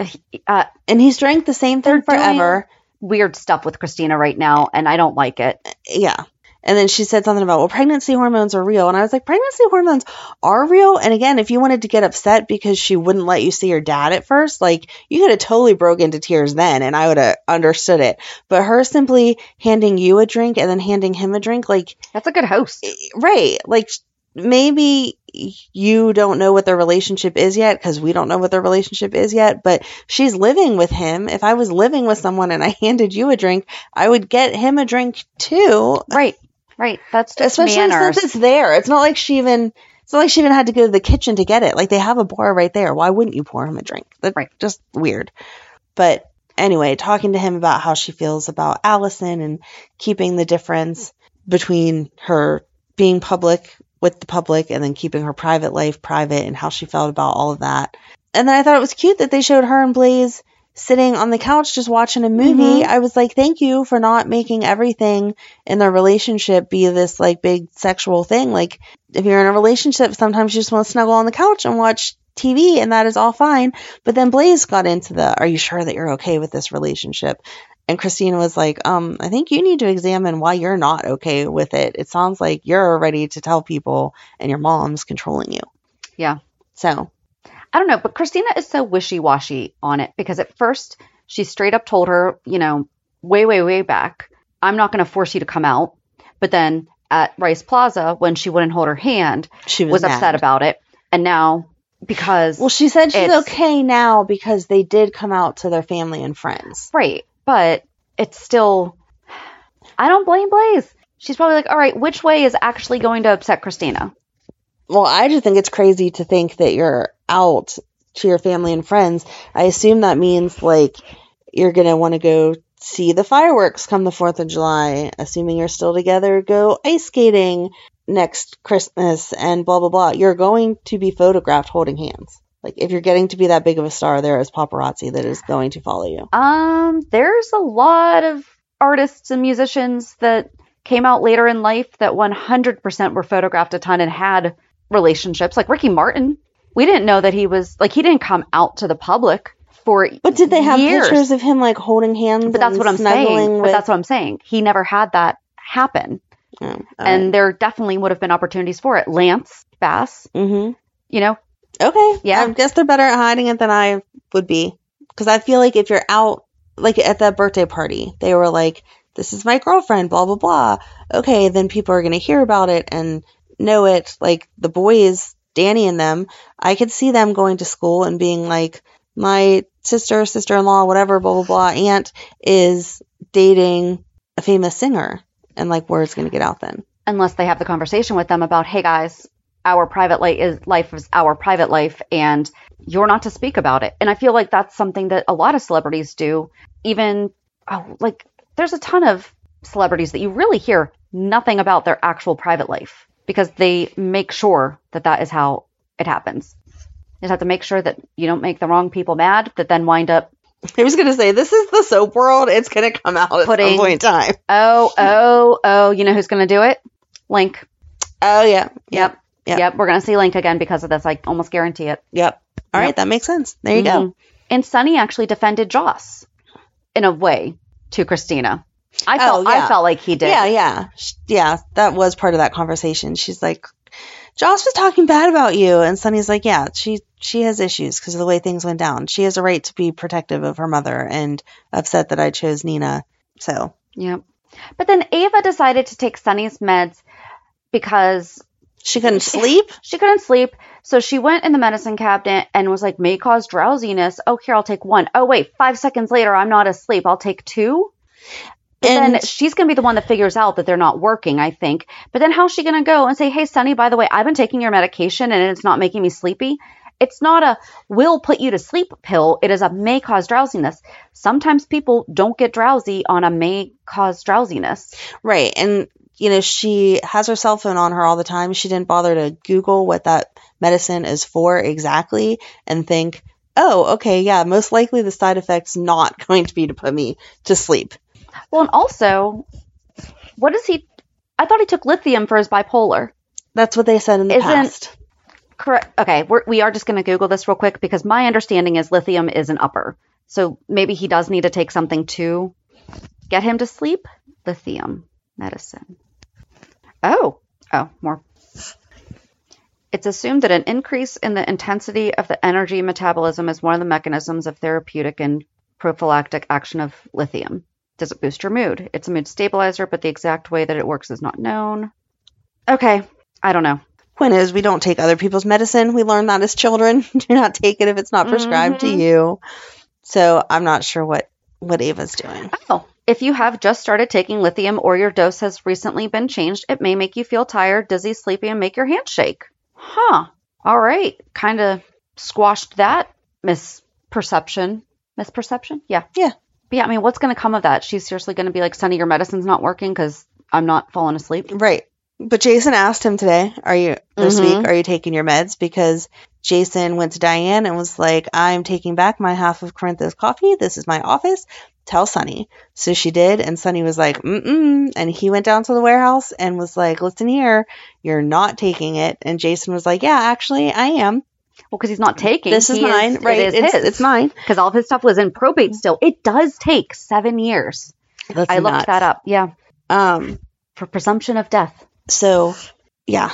And he's drank the same thing forever. Weird stuff with Christina right now, and I don't like it. Yeah. And then she said something about, well, pregnancy hormones are real. And I was like, pregnancy hormones are real? And again, if you wanted to get upset because she wouldn't let you see your dad at first, like, you could have totally broke into tears then, and I would have understood it. But her simply handing you a drink and then handing him a drink, like... That's a good host. Right. Like, maybe you don't know what their relationship is yet, because we don't know what their relationship is yet, but she's living with him. If I was living with someone and I handed you a drink, I would get him a drink too. Right. That's just especially manners. since it's there. It's not like she even had to go to the kitchen to get it. Like, they have a bar right there. Why wouldn't you pour him a drink? That's just weird. But anyway, talking to him about how she feels about Allison and keeping the difference between her being public with the public and then keeping her private life private, and how she felt about all of that. And then I thought it was cute that they showed her and Blaze sitting on the couch just watching a movie. I was like, thank you for not making everything in their relationship be this like big sexual thing. Like, if you're in a relationship, sometimes you just want to snuggle on the couch and watch TV, and that is all fine. But then Blaze got into are you sure that you're okay with this relationship? And Christina was like, I think you need to examine why you're not okay with it. It sounds like you're ready to tell people and your mom's controlling you. Yeah. So I don't know, but Christina is so wishy-washy on it, because at first she straight up told her, way back, I'm not going to force you to come out. But then at Rice Plaza, when she wouldn't hold her hand, she was upset about it. And now, because... Well, she said she's okay now because they did come out to their family and friends. Right. But it's still... I don't blame Blaze. She's probably like, all right, which way is actually going to upset Christina? Well, I just think it's crazy to think that you're out to your family and friends. I assume that means, like, you're going to want to go see the fireworks come the 4th of July, assuming you're still together, go ice skating next Christmas, and blah, blah, blah. You're going to be photographed holding hands. Like, if you're getting to be that big of a star, there is paparazzi that is going to follow you. There's a lot of artists and musicians that came out later in life that 100% were photographed a ton and had relationships. Like Ricky Martin. We didn't know that he was, like, he didn't come out to the public for But did they have years. pictures of him, like, holding hands? But that's what I'm saying. But that's what I'm saying. He never had that happen. And there definitely would have been opportunities for it. Lance Bass. Mm-hmm. You know? Okay. Yeah. I guess they're better at hiding it than I would be. Because I feel like if you're out, like at that birthday party, they were like, this is my girlfriend, blah, blah, blah. Okay, then people are going to hear about it and know it. Like the boys, Danny and them, I could see them going to school and being like, my sister, sister-in-law, whatever, blah, blah, blah, aunt is dating a famous singer. And like, word's going to get out then. Unless they have the conversation with them about, hey guys, our private life is our private life and you're not to speak about it. And I feel like that's something that a lot of celebrities do. Even, there's a ton of celebrities that you really hear nothing about their actual private life because they make sure that that is how it happens. You just have to make sure that you don't make the wrong people mad that then wind up. I was going to say, this is the soap world. It's going to come out at some point in time. Oh, you know who's going to do it? Link. Oh, yeah. Yep. We're going to see Link again because of this. I almost guarantee it. Yep. All right. That makes sense. There you go. And Sonny actually defended Joss in a way to Christina. I felt like he did. Yeah. That was part of that conversation. She's like, Joss was talking bad about you. And Sonny's like, yeah, she has issues because of the way things went down. She has a right to be protective of her mother and upset that I chose Nina. So. Yep. But then Ava decided to take Sonny's meds because she couldn't sleep. She couldn't sleep. So she went in the medicine cabinet and was like, may cause drowsiness. Oh, here, I'll take one. Oh, wait, 5 seconds later, I'm not asleep. I'll take two. But then she's going to be the one that figures out that they're not working, I think. But then how's she going to go and say, hey, Sonny, by the way, I've been taking your medication and it's not making me sleepy. It's not a will put you to sleep pill. It is a may cause drowsiness. Sometimes people don't get drowsy on a may cause drowsiness. Right. And, you know, she has her cell phone on her all the time. She didn't bother to Google what that medicine is for exactly and think, oh, okay, yeah, most likely the side effect's not going to be to put me to sleep. Well, and also, what is he? I thought he took lithium for his bipolar. That's what they said in the past. Correct. Okay, we are just going to Google this real quick because my understanding is lithium is an upper. So maybe he does need to take something to get him to sleep. Lithium medicine. Oh, more. It's assumed that an increase in the intensity of the energy metabolism is one of the mechanisms of therapeutic and prophylactic action of lithium. Does it boost your mood? It's a mood stabilizer, but the exact way that it works is not known. Okay, I don't know. Point is, we don't take other people's medicine. We learn that as children. Do not take it if it's not prescribed to you. So I'm not sure what Ava's doing. Oh, if you have just started taking lithium or your dose has recently been changed, it may make you feel tired, dizzy, sleepy, and make your hands shake. Huh. All right. Kind of squashed that misperception. Misperception? Yeah. Yeah. But yeah, I mean, what's going to come of that? She's seriously going to be like, Sonny, your medicine's not working because I'm not falling asleep. Right. But Jason asked him today, this week, are you taking your meds? Because Jason went to Diane and was like, I'm taking back my half of Corinthos coffee. This is my office. Tell Sonny. So she did. And Sonny was like, And he went down to the warehouse and was like, listen here, you're not taking it. And Jason was like, yeah, actually, I am. Well, because he's not taking. This is mine, right? It's mine. Because all of his stuff was in probate still. It does take 7 years. I looked that up. Yeah. For presumption of death. So, yeah.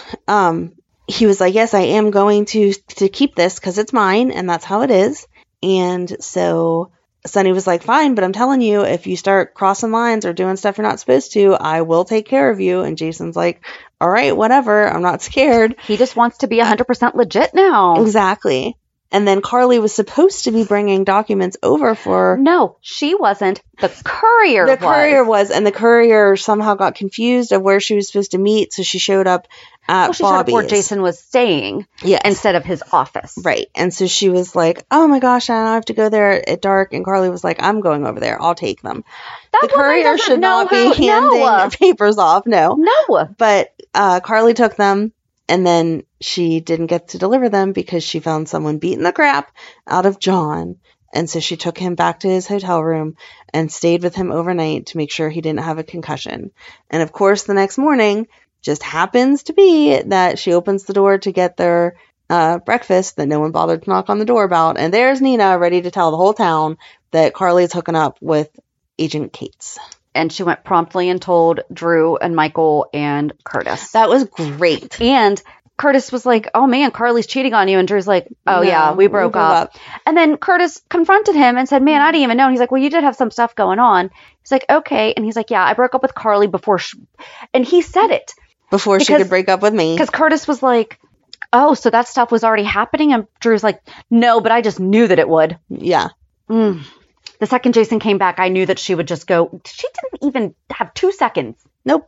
He was like, yes, I am going to keep this because it's mine and that's how it is. And so Sonny was like, fine, but I'm telling you, if you start crossing lines or doing stuff you're not supposed to, I will take care of you. And Jason's like, all right, whatever. I'm not scared. He just wants to be 100% legit now. Exactly. And then Carly was supposed to be bringing documents over for... No, she wasn't. The courier was. The courier was, and the courier somehow got confused of where she was supposed to meet, so she showed up at Bobby's. She showed up where Jason was staying instead of his office. Right. And so she was like, oh my gosh, I have to go there at dark. And Carly was like, I'm going over there. I'll take them. The courier should not be handing papers off. No. But Carly took them. And then she didn't get to deliver them because she found someone beating the crap out of John. And so she took him back to his hotel room and stayed with him overnight to make sure he didn't have a concussion. And of course, the next morning just happens to be that she opens the door to get their breakfast that no one bothered to knock on the door about. And there's Nina ready to tell the whole town that Carly's hooking up with Agent Cates. And she went promptly and told Drew and Michael and Curtis. That was great. And Curtis was like, oh man, Carly's cheating on you. And Drew's like, oh No, yeah, we broke up. And then Curtis confronted him and said, man, I didn't even know. And he's like, well, you did have some stuff going on. He's like, okay. And he's like, yeah, I broke up with Carly before. And he said it. Before she could break up with me. Because Curtis was like, oh, so that stuff was already happening? And Drew's like, no, but I just knew that it would. Yeah. The second Jason came back, I knew that she would just go. She didn't even have 2 seconds. Nope.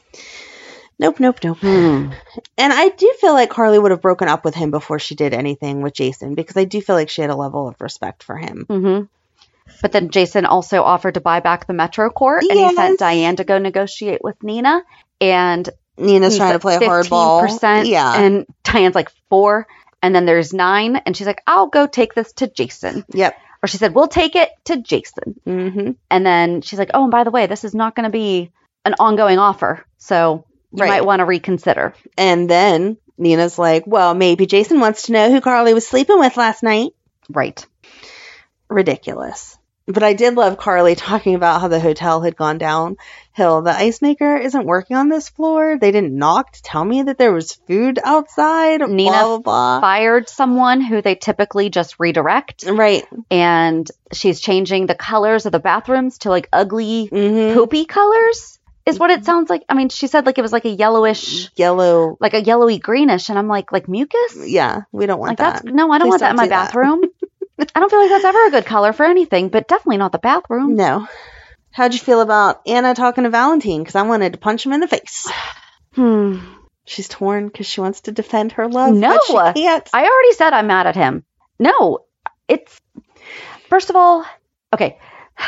And I do feel like Carly would have broken up with him before she did anything with Jason, because I do feel like she had a level of respect for him. Mm-hmm. But then Jason also offered to buy back the Metro Court, and he sent Diane to go negotiate with Nina. And Nina's trying to play hardball. Yeah. And Diane's like 4. And then there's 9. And she's like, I'll go take this to Jason. Yep. Or she said, we'll take it to Jason. Mm-hmm. And then she's like, oh, and by the way, this is not going to be an ongoing offer. So you might want to reconsider. And then Nina's like, well, maybe Jason wants to know who Carly was sleeping with last night. Right. Ridiculous. But I did love Carly talking about how the hotel had gone downhill. The ice maker isn't working on this floor. They didn't knock to tell me that there was food outside. Nina blah, blah, blah. fired someone who they typically just redirect. Right. And she's changing the colors of the bathrooms to like ugly, poopy colors. Is what it sounds like. I mean, she said like it was like a yellow, like a yellowy greenish, and I'm like mucus. Yeah, we don't want like that. No, I don't want that in my bathroom. I don't feel like that's ever a good color for anything, but definitely not the bathroom. No. How'd you feel about Anna talking to Valentine? Because I wanted to punch him in the face. She's torn because she wants to defend her love. No, but she can't. I already said I'm mad at him. No, it's first of all, okay.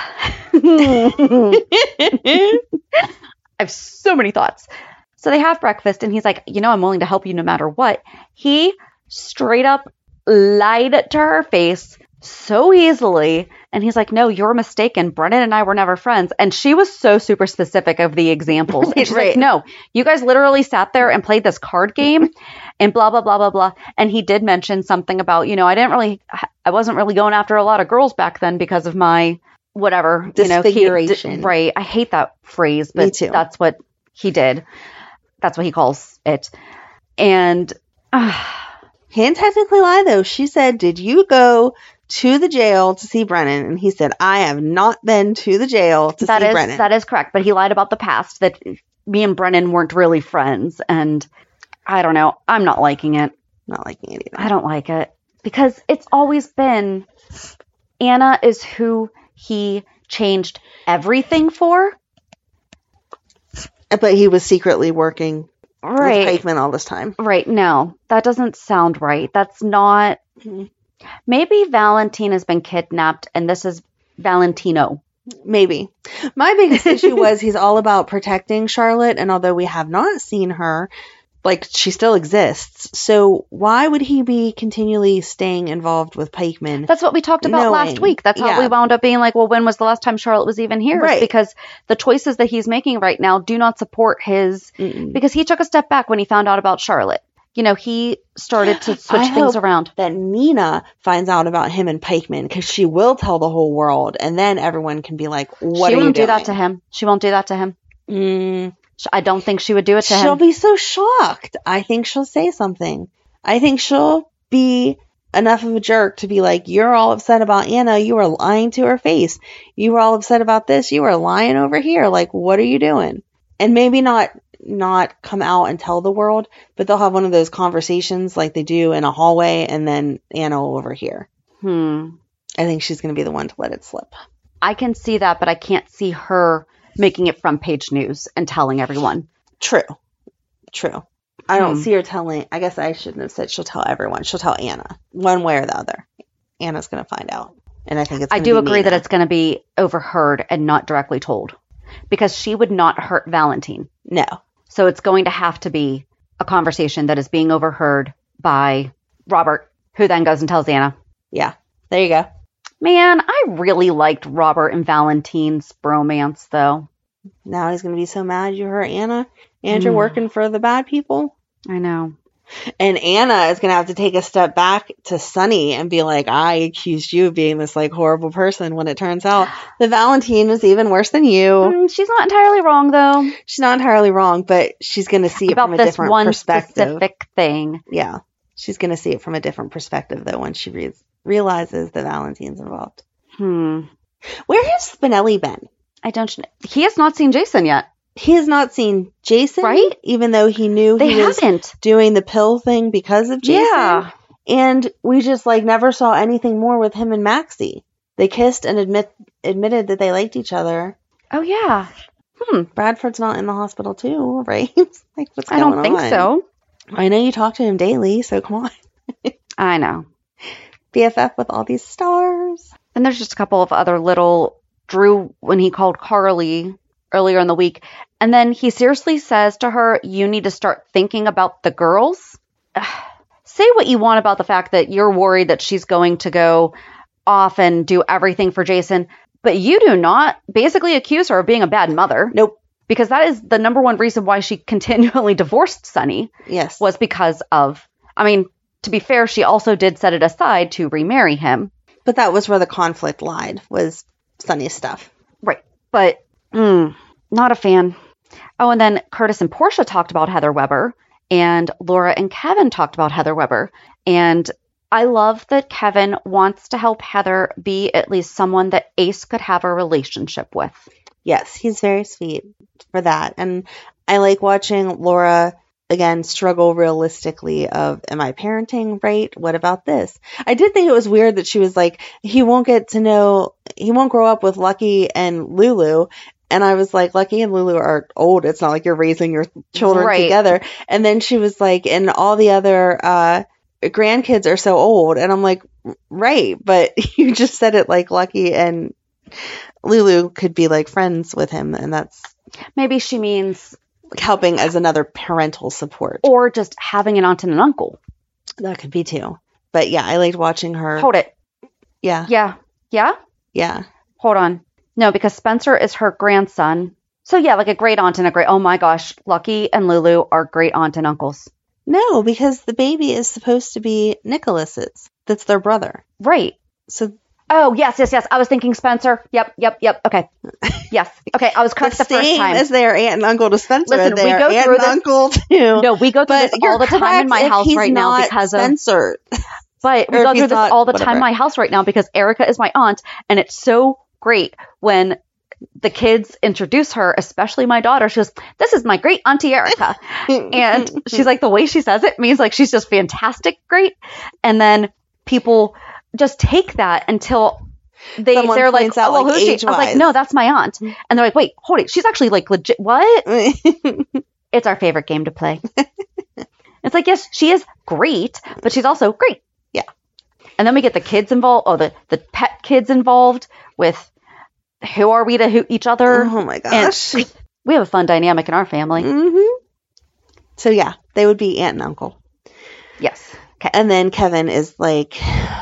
I have so many thoughts. So they have breakfast and he's like, I'm willing to help you no matter what. He straight up lied to her face so easily. And he's like, no, you're mistaken. Brennan and I were never friends. And she was so super specific of the examples. And she's like, no, you guys literally sat there and played this card game and blah, blah, blah, blah, blah. And he did mention something about, I wasn't really going after a lot of girls back then because of my whatever, disfiguration. Right. I hate that phrase, but that's what he did. That's what he calls it. And he didn't technically lie, though. She said, did you go to the jail to see Brennan? And he said, I have not been to the jail to see Brennan. That is correct. But he lied about the past, that me and Brennan weren't really friends. And I don't know. I'm not liking it. Not liking it either. I don't like it. Because it's always been Anna is who he changed everything for. But he was secretly working with right. Pikeman all this time. Right. No, that doesn't sound right. That's not. Maybe Valentine has been kidnapped and this is Valentino. Maybe. My biggest issue was he's all about protecting Charlotte. And although we have not seen her, like, she still exists. So why would he be continually staying involved with Pikeman? That's what we talked about last week. That's how we wound up being like, well, when was the last time Charlotte was even here? Right. Because the choices that he's making right now do not support his... Because he took a step back when he found out about Charlotte. He started to switch things around. That Nina finds out about him and Pikeman, because she will tell the whole world. And then everyone can be like, what are you doing? She won't do that to him. She won't do that to him. I don't think she would do it to him. She'll be so shocked. I think she'll say something. I think she'll be enough of a jerk to be like, you're all upset about Anna. You were lying to her face. You were all upset about this. You were lying over here. Like, what are you doing? And maybe not come out and tell the world, but they'll have one of those conversations like they do in a hallway, and then Anna will overhear. I think she's going to be the one to let it slip. I can see that, but I can't see her making it front page news and telling everyone. True. I don't see her telling. I guess I shouldn't have said she'll tell everyone. She'll tell Anna, one way or the other. Anna's going to find out. And I think it's. I do agree that it's going to be overheard and not directly told, because she would not hurt Valentine. No. So it's going to have to be a conversation that is being overheard by Robert, who then goes and tells Anna. Yeah. There you go. Man, I really liked Robert and Valentine's bromance, though. Now he's going to be so mad you hurt Anna and you're working for the bad people. I know. And Anna is going to have to take a step back to Sunny and be like, I accused you of being this like horrible person, when it turns out that Valentine was even worse than you. She's not entirely wrong, though. She's not entirely wrong, but she's going to see it from a different perspective. Specific thing. Yeah. She's going to see it from a different perspective, though, when she realizes that Valentine's involved. Where has Spinelli been? I don't know. He has not seen Jason yet. He has not seen Jason, right? Even though he knew he was doing the pill thing because of Jason. Yeah. And we just like never saw anything more with him and Maxie. They kissed and admitted that they liked each other. Oh, yeah. Bradford's not in the hospital too, right? Like, what's going on? I don't think so. I know you talk to him daily, so come on. I know. BFF with all these stars. And there's just a couple of other little Drew when he called Carly earlier in the week. And then he seriously says to her, you need to start thinking about the girls. Say what you want about the fact that you're worried that she's going to go off and do everything for Jason, but you do not basically accuse her of being a bad mother. Nope. Because that is the number one reason why she continually divorced Sunny. Yes. Was because of, I mean, to be fair, she also did set it aside to remarry him. But that was where the conflict lied, was Sunny's stuff. Right. But not a fan. Oh, and then Curtis and Portia talked about Heather Weber, and Laura and Kevin talked about Heather Weber. And I love that Kevin wants to help Heather be at least someone that Ace could have a relationship with. Yes, he's very sweet for that. And I like watching Laura, again, struggle realistically of, am I parenting right? What about this? I did think it was weird that she was like, he won't grow up with Lucky and Lulu. And I was like, Lucky and Lulu are old. It's not like you're raising your children together. And then she was like, and all the other grandkids are so old. And I'm like, right. But you just said it like Lucky and Lulu could be like friends with him. And that's... Maybe she means... helping as another parental support. Or just having an aunt and an uncle. That could be too. But yeah, I liked watching her. Hold it. Yeah. Yeah. Yeah? Yeah. Hold on. No, because Spencer is her grandson. So yeah, like a great aunt and a great... Oh my gosh, Lucky and Lulu are great aunt and uncles. No, because the baby is supposed to be Nicholas's. That's their brother. Right. So... Oh, yes. I was thinking Spencer. Yep. Okay. Yes. Okay, I was correct the first time. As they are aunt and uncle to Spencer. Listen, we go through aunt and uncle too. No, we go through this all the time in my house right now because of Spencer. But we go through this all the time in my house right now because Erica is my aunt, and it's so great when the kids introduce her, especially my daughter. She goes, "This is my great auntie Erica," and she's like, the way she says it means like she's just fantastic, great, and then people just take that until they're like, oh, well, who's she? I was like, no, that's my aunt. And they're like, wait, hold it. She's actually like legit. What? It's our favorite game to play. It's like, yes, she is great, but she's also great. Yeah. And then we get the kids involved, the pet kids involved with who are we to each other. Oh my gosh. And we have a fun dynamic in our family. Mm-hmm. So yeah, they would be aunt and uncle. Yes. Okay. And then Kevin is like,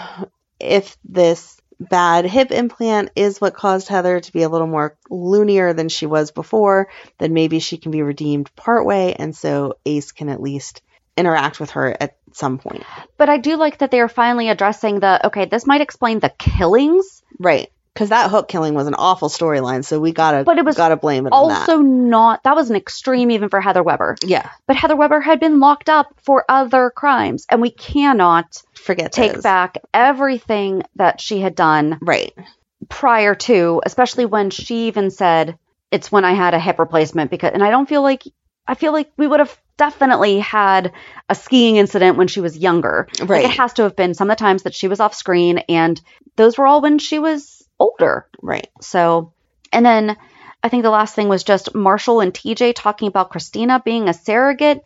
if this bad hip implant is what caused Heather to be a little more loonier than she was before, then maybe she can be redeemed partway, and so Ace can at least interact with her at some point. But I do like that they are finally addressing this might explain the killings. Right. Because that Hook killing was an awful storyline, so we gotta blame it on that. Also that was an extreme even for Heather Weber. Yeah. But Heather Weber had been locked up for other crimes, and we cannot take back everything that she had done prior to, especially when she even said, it's when I had a hip replacement, and I feel like we would have definitely had a skiing incident when she was younger. Right. Like it has to have been some of the times that she was off screen, and those were all when she was older. Right. So, and then I think the last thing was just Marshall and TJ talking about Christina being a surrogate.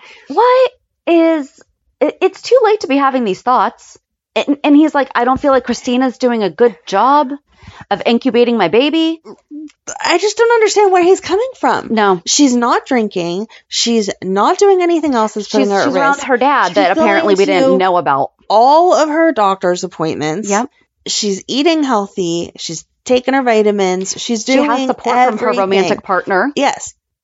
It's too late to be having these thoughts. And he's like, I don't feel like Christina's doing a good job of incubating my baby. I just don't understand where he's coming from. No. She's not drinking. She's not doing anything else that's putting her at risk. She's around her dad that apparently we didn't know about. All of her doctor's appointments. Yep. She's eating healthy. She's taking her vitamins. She has support from her romantic partner. Yes.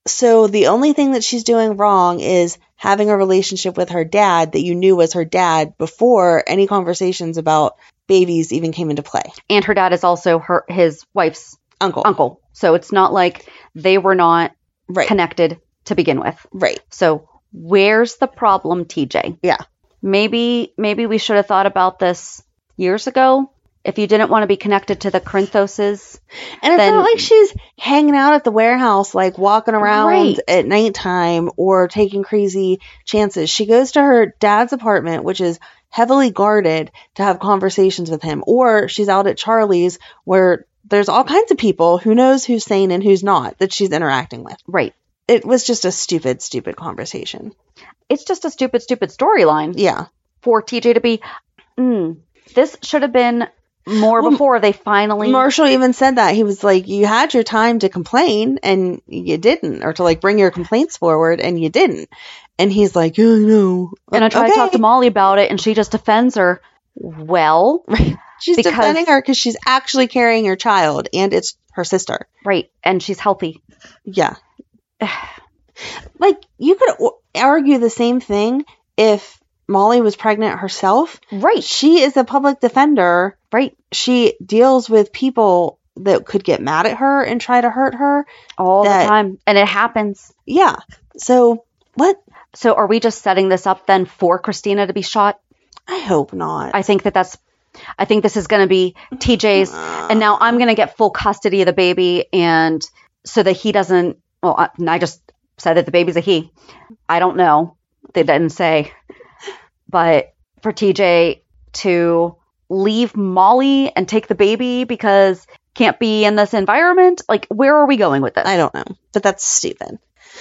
So the only thing that she's doing wrong is having a relationship with her dad that you knew was her dad before any conversations about babies even came into play. And her dad is also his wife's uncle. So it's not like they were not connected to begin with. Right. So where's the problem, TJ? Yeah. Maybe we should have thought about this years ago. If you didn't want to be connected to the Corinthoses. And it's not like she's hanging out at the warehouse, like walking around at nighttime or taking crazy chances. She goes to her dad's apartment, which is heavily guarded, to have conversations with him. Or she's out at Charlie's, where there's all kinds of people. Who knows who's sane and who's not that she's interacting with. Right. It was just a stupid, stupid conversation. It's just a stupid, stupid storyline. Yeah. For TJ to be, this should have been more before they finally... Marshall even said that. He was like, you had your time to complain and you didn't. Or to like bring your complaints forward and you didn't. And he's like, oh, no. And I tried to talk to Molly about it and she just defends her. Well... She's defending her because she's actually carrying her child and it's her sister. Right. And she's healthy. Yeah. Like, you could argue the same thing if Molly was pregnant herself. Right. She is a public defender. Right. She deals with people that could get mad at her and try to hurt her. All the time. And it happens. Yeah. So, what? So, are we just setting this up then for Christina to be shot? I hope not. I think this is going to be TJ's. And now I'm going to get full custody of the baby. And so that he doesn't... Well, I just said that the baby's a he. I don't know. They didn't say. But for TJ to leave Molly and take the baby because can't be in this environment, like, where are we going with this? I don't know. But that's stupid.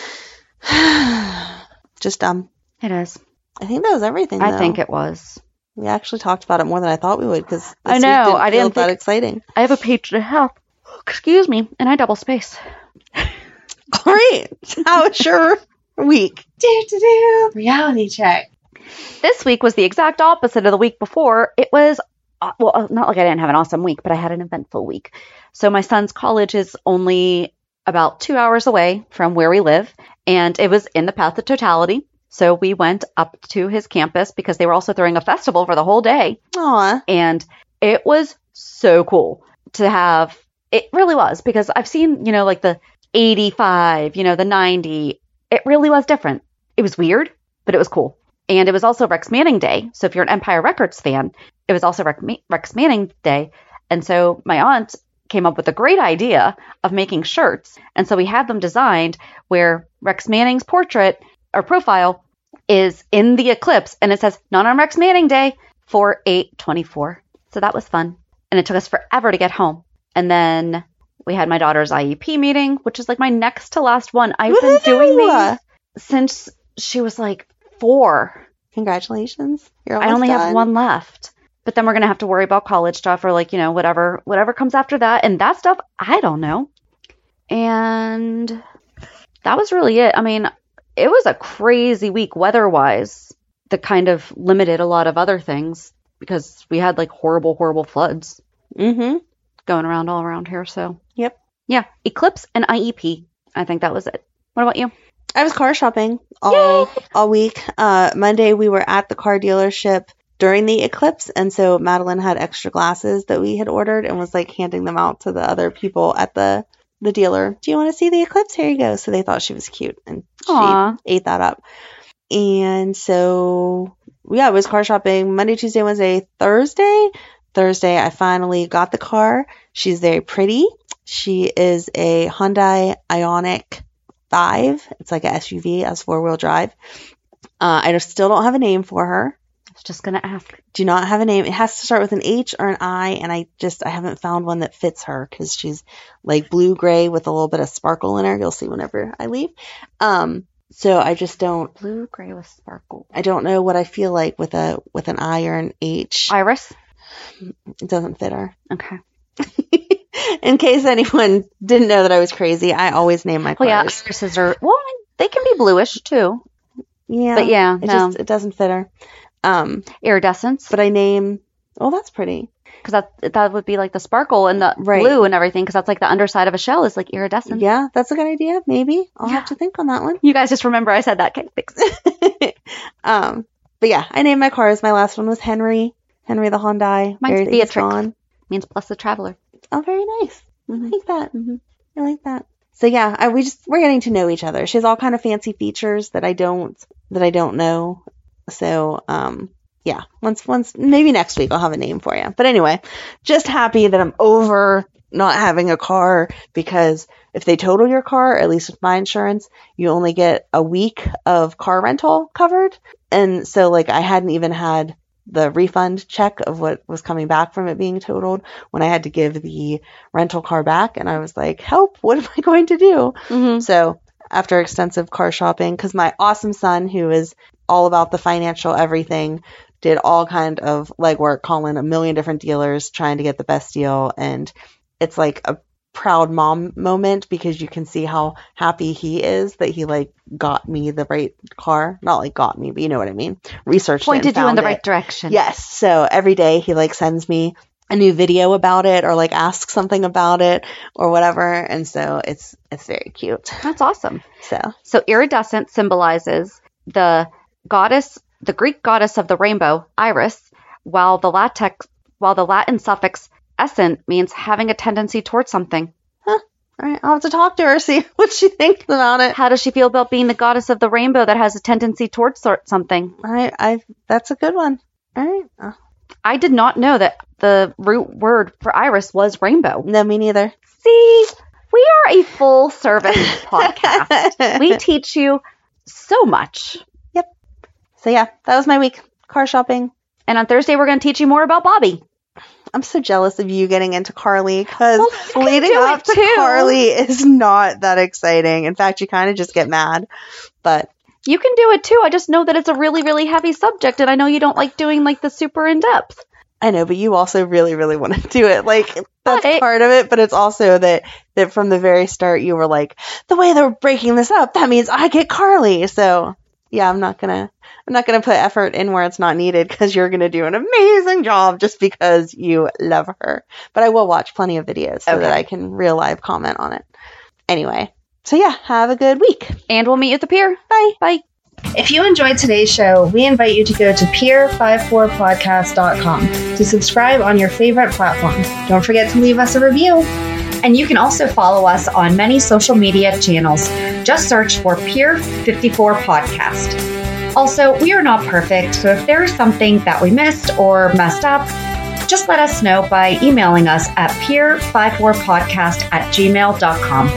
Just dumb. It is. I think that was everything, I think it was. We actually talked about it more than I thought we would because I know. I didn't feel that exciting. I have a page and a half. Excuse me. And I double space. All right. How was your week? Reality check. This week was the exact opposite of the week before. It was, well, not like I didn't have an awesome week, but I had an eventful week. So my son's college is only about 2 hours away from where we live, and it was in the Path of Totality. So we went up to his campus because they were also throwing a festival for the whole day. Aw. And it was so cool to have. It really was, because I've seen, like the 85, the 90. It really was different. It was weird, but it was cool. And it was also Rex Manning Day. So if you're an Empire Records fan, it was also Rex Manning Day. And so my aunt came up with a great idea of making shirts. And so we had them designed where Rex Manning's portrait or profile is in the eclipse. And it says, not on Rex Manning Day, 4/8/24. So that was fun. And it took us forever to get home. And then we had my daughter's IEP meeting, which is like my next to last one. I've been doing these since she was like 4. Congratulations. I only have one left. But then we're going to have to worry about college stuff or like, whatever comes after that. And that stuff, I don't know. And that was really it. I mean, it was a crazy week weather-wise that kind of limited a lot of other things because we had like horrible, horrible floods going around all around here. So, yep. Yeah. Eclipse and IEP. I think that was it. What about you? I was car shopping all week. Monday, we were at the car dealership during the eclipse. And so Madeline had extra glasses that we had ordered and was like handing them out to the other people at the dealer. Do you want to see the eclipse? Here you go. So they thought she was cute and she ate that up. And so, yeah, it was car shopping Monday, Tuesday, Wednesday, Thursday. Thursday, I finally got the car. She's very pretty. She is a Hyundai Ioniq 5. It's like a SUV, has 4-wheel drive. I still don't have a name for her. I was just going to ask. Do not have a name. It has to start with an H or an I, and I haven't found one that fits her because she's like blue-gray with a little bit of sparkle in her. You'll see whenever I leave. So I just don't. Blue-gray with sparkle. I don't know what I feel like with an I or an H. Iris? It doesn't fit her. Okay. In case anyone didn't know that I was crazy, I always name my cars. Well, yeah, irises are, they can be bluish too. Yeah. But yeah, it doesn't fit her. Iridescence. But I name, that's pretty. because that would be like the sparkle and the blue and everything, because that's like the underside of a shell is like iridescent. Yeah, that's a good idea. Maybe I'll have to think on that one. You guys just remember I said that. Okay, thanks. But yeah, I named my cars. My last one was Henry the Hyundai. Mine's Beatrix. Means bless the traveler. Oh, very nice. I like that. I like that. So yeah, we're getting to know each other. She has all kind of fancy features that I don't know. So yeah, once maybe next week I'll have a name for you. But anyway, just happy that I'm over not having a car, because if they total your car, at least with my insurance, you only get a week of car rental covered. And so like I hadn't even had the refund check of what was coming back from it being totaled when I had to give the rental car back. And I was like, help, what am I going to do? So after extensive car shopping, because my awesome son, who is all about the financial everything, did all kind of legwork, calling a million different dealers, trying to get the best deal. And it's like a proud mom moment, because you can see how happy he is that he like got me the right car. Not like got me, but you know what I mean. Researched pointed it and you in the found right direction. Yes. So every day he like sends me a new video about it, or like asks something about it or whatever. And so it's very cute. That's awesome. So iridescent symbolizes the Greek goddess of the rainbow, Iris, while the Latin suffix "escent" means having a tendency towards something. All right, I'll have to talk to her, see what she thinks about it. How does she feel about being the goddess of the rainbow that has a tendency towards something? That's a good one. All right. I did not know that the root word for Iris was rainbow. No, me neither. See, we are a full service podcast. We teach you so much. Yep. So yeah, that was my week. Car shopping. And on Thursday, we're going to teach you more about Bobby. I'm so jealous of you getting into Carly, because leading up to Carly is not that exciting. In fact, you kind of just get mad. But you can do it too. I just know that it's a really, really heavy subject, and I know you don't like doing like the super in depth. I know, but you also really, really want to do it. Like that's part of it, but it's also that from the very start you were like, the way they're breaking this up, that means I get Carly. So yeah, I'm not gonna put effort in where it's not needed, because you're gonna do an amazing job just because you love her. But I will watch plenty of videos so that I can real live comment on it. Anyway, so yeah, have a good week. And we'll meet you at the pier. Bye. Bye. If you enjoyed today's show, we invite you to go to peer54podcast.com to subscribe on your favorite platform. Don't forget to leave us a review. And you can also follow us on many social media channels. Just search for Peer54 Podcast. Also, we are not perfect, so if there is something that we missed or messed up, just let us know by emailing us at peer54podcast@gmail.com.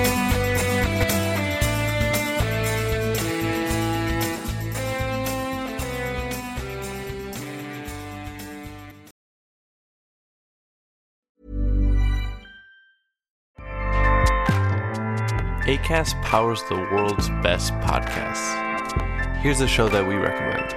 Acast powers the world's best podcasts. Here's a show that we recommend.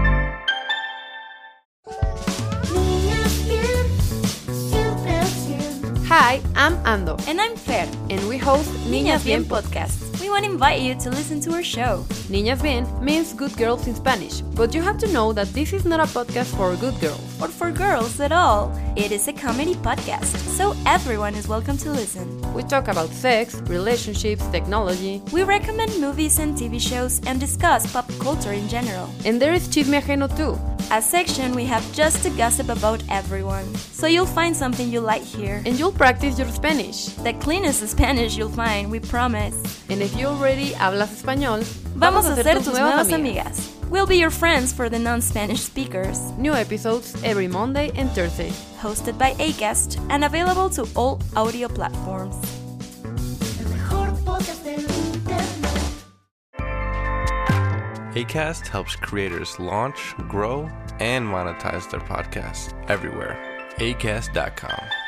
Hi, I'm Ando. And I'm Fer. And we host Niñas Bien Podcast. We want to invite you to listen to our show. Niñas Bien means good girls in Spanish, but you have to know that this is not a podcast for good girls. Or for girls at all. It is a comedy podcast, so everyone is welcome to listen. We talk about sex, relationships, technology. We recommend movies and TV shows and discuss pop culture in general. And there is Chisme Ajeno too. A section we have just to gossip about everyone. So you'll find something you like here. And you'll practice your Spanish. The cleanest Spanish you'll find, we promise. And if you already hablas español, vamos a ser tus nuevas amigas. We'll be your friends for the non-Spanish speakers. New episodes every Monday and Thursday. Hosted by Acast and available to all audio platforms. Acast helps creators launch, grow, and monetize their podcasts everywhere. Acast.com.